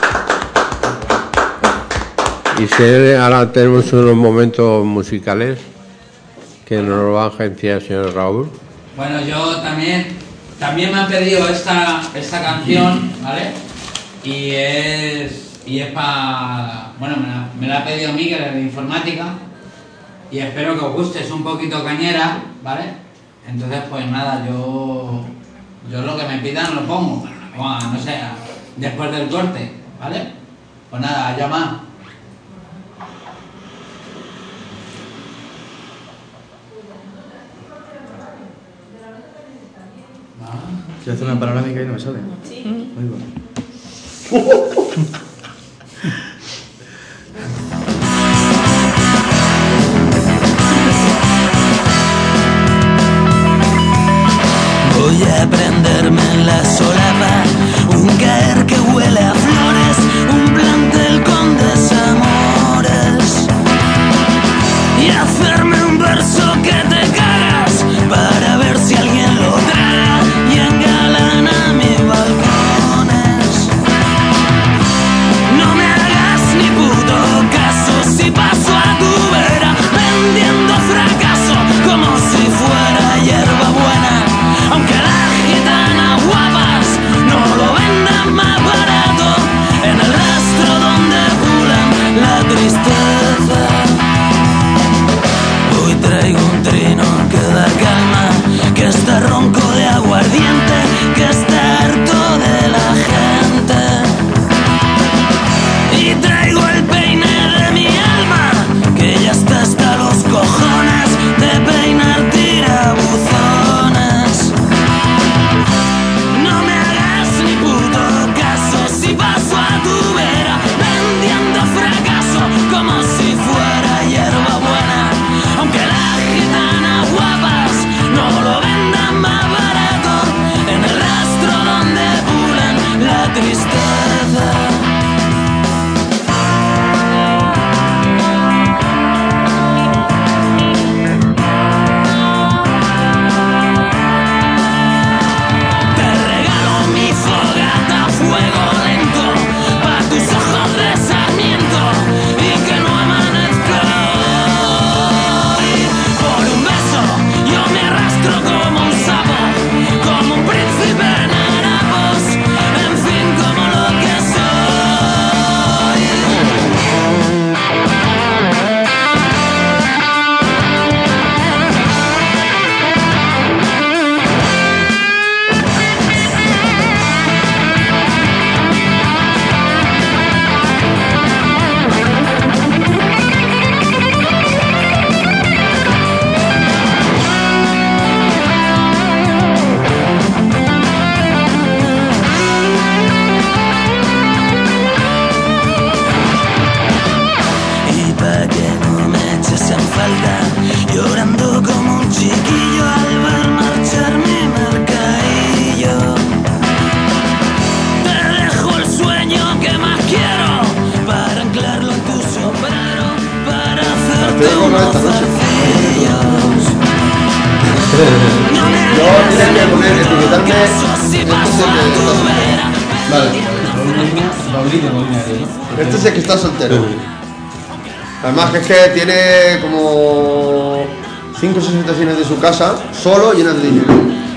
Y si ahora tenemos unos momentos musicales que nos lo va a agenciar el señor Raúl. Bueno, yo también, también me han pedido esta, esta canción, ¿vale? Y es, y es para, bueno, me la, me la ha pedido Miguel de informática y espero que os guste, es un poquito cañera, ¿vale? Entonces, pues nada, yo, yo lo que me pidan lo pongo, bueno, no sé, después del corte, ¿vale? Pues nada, allá más. Quiero hacer una panorámica y no me sale. Sí. Muy bueno. Voy a prenderme en la solapa, un caer que huele a flores, un plantel con desamores y hacerme un verso que te cagas para ver si alguien lo traga y engalana mis balcones. Estoy con esta noche. Yo tenía que poner, etiquetarme. Vale. Este es el que está soltero. Además que es que tiene como cinco o seis habitaciones de su casa solo llenas de dinero.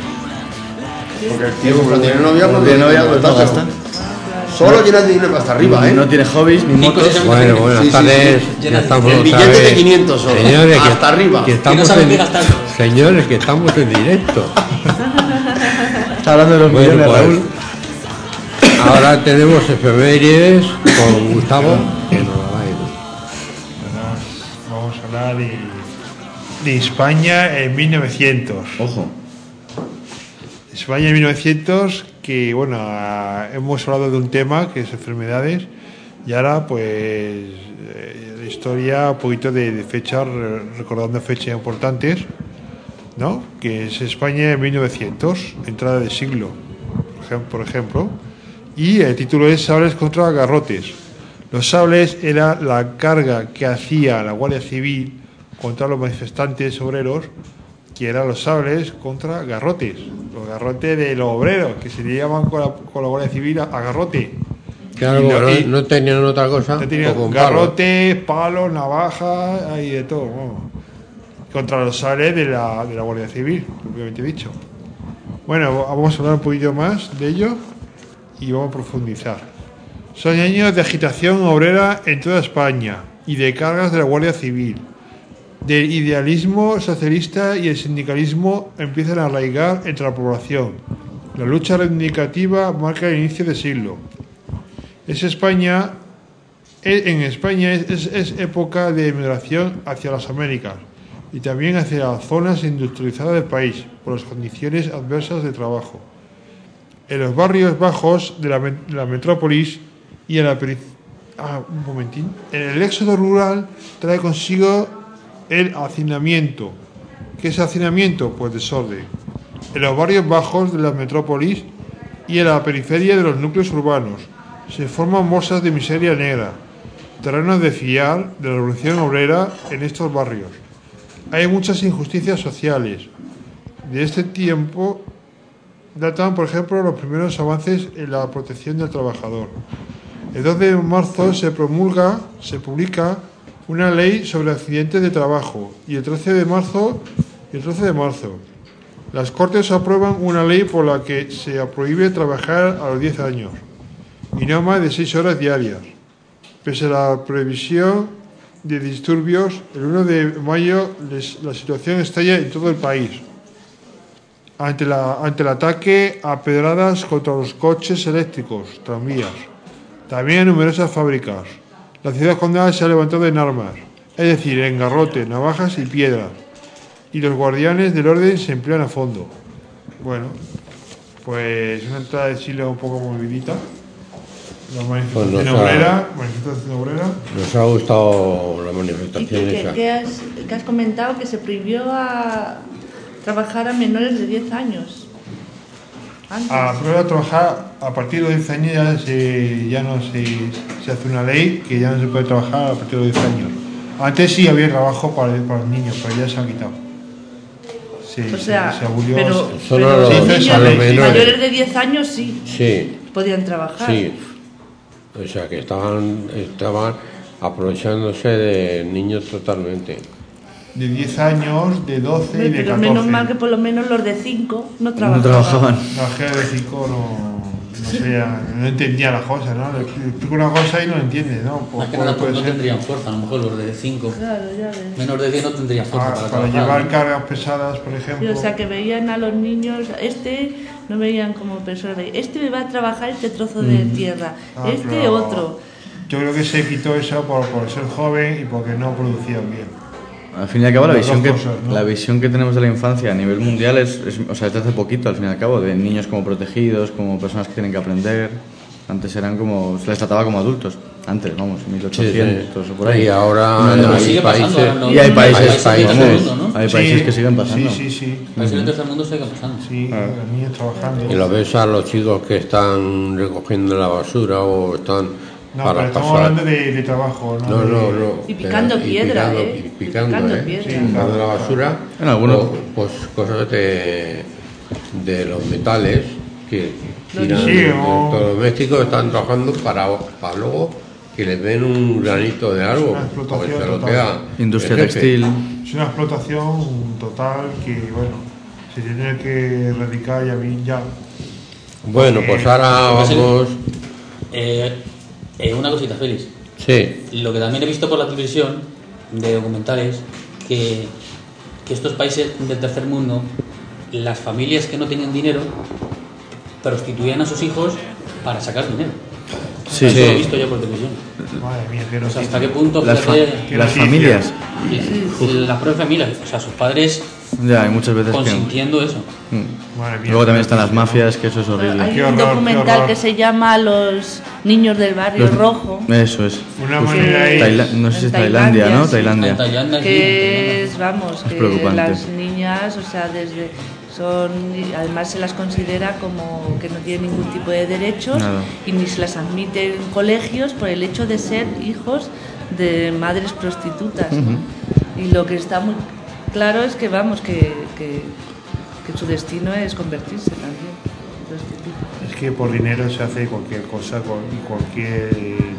Porque el tío como no tiene novia, no tiene novia, pues no gasta. Solo llenas de dinero hasta arriba, ¿eh? No tiene hobbies ni motos. Bueno, buenas Sí, sí, tardes. sí. Ya estamos, El billete ¿sabes? de quinientos solo. Señores, que- hasta arriba. que estamos en, señores, que estamos en directo. Está hablando de los Bueno, millones, pues, Raúl. ahora tenemos efemérides con Gustavo, que nos la va a ir. Vamos a hablar de, de España en mil novecientos. Ojo. España en mil novecientos, que bueno, ah, hemos hablado de un tema que es enfermedades, y ahora pues eh, la historia, un poquito de, de fechas, re- recordando fechas importantes, ¿no? Que es España en mil novecientos, entrada de siglo, por ejem- por ejemplo, y el título es Sables contra garrotes. Los sables era la carga que hacía la Guardia Civil contra los manifestantes obreros, que eran los sables contra garrotes, los garrotes de los obreros, que se le llaman con la, con la Guardia Civil a, a garrote. Claro, Y lo- porque y- no, no tenían otra cosa. no tenían o con garrotes, palos, navajas, y de todo, vamos. Contra los sables de la, de la Guardia Civil, propiamente dicho. Bueno, vamos a hablar un poquito más de ello y vamos a profundizar. Son años de agitación obrera en toda España y de cargas de la Guardia Civil. Del idealismo socialista y el sindicalismo empiezan a arraigar entre la población. La lucha reivindicativa marca el inicio del siglo. Es España, en España es, es- es época de migración hacia las Américas y también hacia las zonas industrializadas del país por las condiciones adversas de trabajo. En los barrios bajos de la, met- de la metrópolis y en la peri- ah, un momentín. En el éxodo rural trae consigo el hacinamiento. ¿Qué es hacinamiento? Pues desorden. En los barrios bajos de la metrópolis y en la periferia de los núcleos urbanos se forman bolsas de miseria negra, terrenos de fiar de la revolución obrera en estos barrios. Hay muchas injusticias sociales. De este tiempo datan, por ejemplo, los primeros avances en la protección del trabajador. El dos de marzo se promulga, se publica una ley sobre accidentes de trabajo y el trece de marzo, y el trece de marzo las Cortes aprueban una ley por la que se prohíbe trabajar a los diez años y no más de seis horas diarias. Pese a la previsión de disturbios, el uno de mayo les- la situación estalla en todo el país. Ante, la, ante el ataque a pedradas contra los coches eléctricos, tranvías, también en numerosas fábricas. La ciudad condal se ha levantado en armas, es decir, en garrotes, navajas y piedras, y los guardianes del orden se emplean a fondo. Bueno, pues una entrada de siglo un poco movidita. La manifestación Pues nos ha- obrera, manifestación obrera. Nos ha gustado la ¿Y manifestación qué, esa. qué- qué has, qué has comentado? Que se prohibió a trabajar a menores de diez años. Antes. A prueba de trabajar a partir de los diez años ya, se, ya no se, se hace una ley que ya no se puede trabajar a partir de los diez años. Antes sí había trabajo para, para los niños, pero ya se ha quitado. Sí, O sea, se, se abolió. pero, se- Solo pero los- los se hizo niños esa ley, sí. mayores de diez años sí Sí, podían trabajar. sí. O sea que estaban, estaban aprovechándose de niños totalmente. De diez años, de doce Hombre, y de pero catorce. menos mal que por lo menos los de cinco no trabajaban. trabajaban. La gente de cinco no, no, sé, no entendía las cosas, ¿no? Le explico una cosa y no lo entiende, ¿no? Pues, Más que pues, nada, puede no ser. tendrían fuerza, a lo mejor los de cinco. Claro, ya ves. Menos de diez no tendrían fuerza Ah, para, para trabajar. llevar cargas pesadas, por Sí, ejemplo. o sea que veían a los niños, este no veían como personas, veían, este me va a trabajar este trozo de tierra, Ah, este pero otro. Yo creo que se quitó eso por, por ser joven y porque no producían bien. Al fin y al cabo, la Las visión, dos que, cosas, ¿no? la visión que tenemos de la infancia a nivel mundial es, es- o sea, es de hace poquito, al fin y al cabo, de niños como protegidos, como personas que tienen que aprender. Antes eran como, se les trataba como adultos. Antes, vamos, mil ochocientos o por ahí. Y ahora No, no, hay sigue pasando, países, ahora no- y hay países, hay países, vamos, ¿no? hay países que siguen pasando. Sí, sí, sí. Países del tercer mundo sigue pasando. Sí, Ah. los niños trabajando. y lo ves a los chicos que están recogiendo la basura o están No, para pero estamos pasar. hablando de, de trabajo, ¿no? No, de- no, no. Y picando pero- y piedra, picando, ¿eh? y Y picando, picando ¿eh? piedra. Sí, picando la basura. En algunos- o, pues cosas de, de los metales que tiran Sí, de o- electrodomésticos, están trabajando para, para luego que les den un granito de algo. Una explotación porque se lo total. queda Industria el jefe. textil. Es una explotación total que, bueno, se tiene que erradicar ya bien ya. Bueno, pues ahora Lo que es el- vamos. Eh, eh, una cosita, Félix. Sí. Lo que también he visto por la televisión de documentales, que, que estos países del tercer mundo, las familias que no tenían dinero, prostituían a sus hijos para sacar dinero. Sí, Eso sí. lo he visto ya por televisión. Madre mía, qué O sea, noticia. ¿hasta qué punto? Las, fa- fíjate, las familias. las propias familias, o sea, sus padres Ya, hay muchas veces que. consintiendo eso. Mm. Madre mía, Luego también qué están las noticia, mafias, que eso es horrible. Hay Qué un horror, qué documental horror. que se llama Los Niños del Barrio Los- Rojo, Eso es. Una Justo. manera ahí- Taila- no sé si es En Tailandia, ¿no? sí. Tailandia. En Tailandia, sí, que es, vamos, Es que preocupante. las niñas, o sea, desde son, y además se las considera como que no tienen ningún tipo de derechos Nada. y ni se las admite en colegios por el hecho de ser hijos de madres prostitutas. Y lo que está muy claro es que, vamos, que, que, que su destino es convertirse también en prostitutas. Es que por dinero se hace cualquier cosa con- y cualquier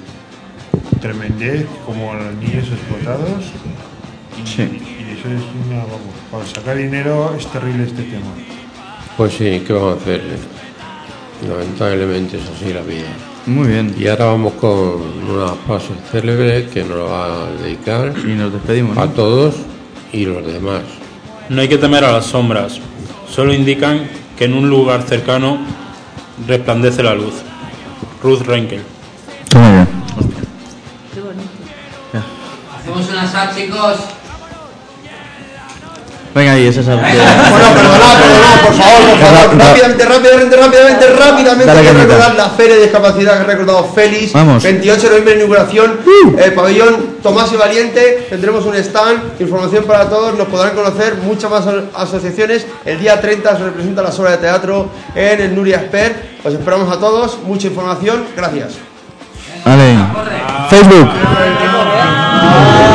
tremendez, como a los niños explotados. Y, Sí. y eso es una, vamos, para sacar dinero es terrible este tema. Pues sí, ¿qué vamos a hacer? Lamentablemente es así la vida. Muy bien. Y ahora vamos con una frase célebre que nos la va a dedicar Y nos despedimos, a ¿no? todos y los demás. No hay que temer a las sombras, solo indican que en un lugar cercano resplandece la luz. Ruth Renkel. Muy bien. Qué bonito. Hacemos una sal, chicos. Venga, ahí, esa es. Bueno, perdonad, perdonad, por favor, por favor, rápidamente, rápidamente, rápidamente, rápidamente, Dale, hay que Carlita. recordar la Feria de Discapacidad que ha recordado Félix, Vamos. veintiocho de noviembre inauguración, el pabellón Tomás y Valiente, tendremos un stand, información para todos, nos podrán conocer muchas más aso- asociaciones, el día treinta se representa las obras de teatro en el Nuria Expert, os esperamos a todos, mucha información, gracias. Vale. Facebook.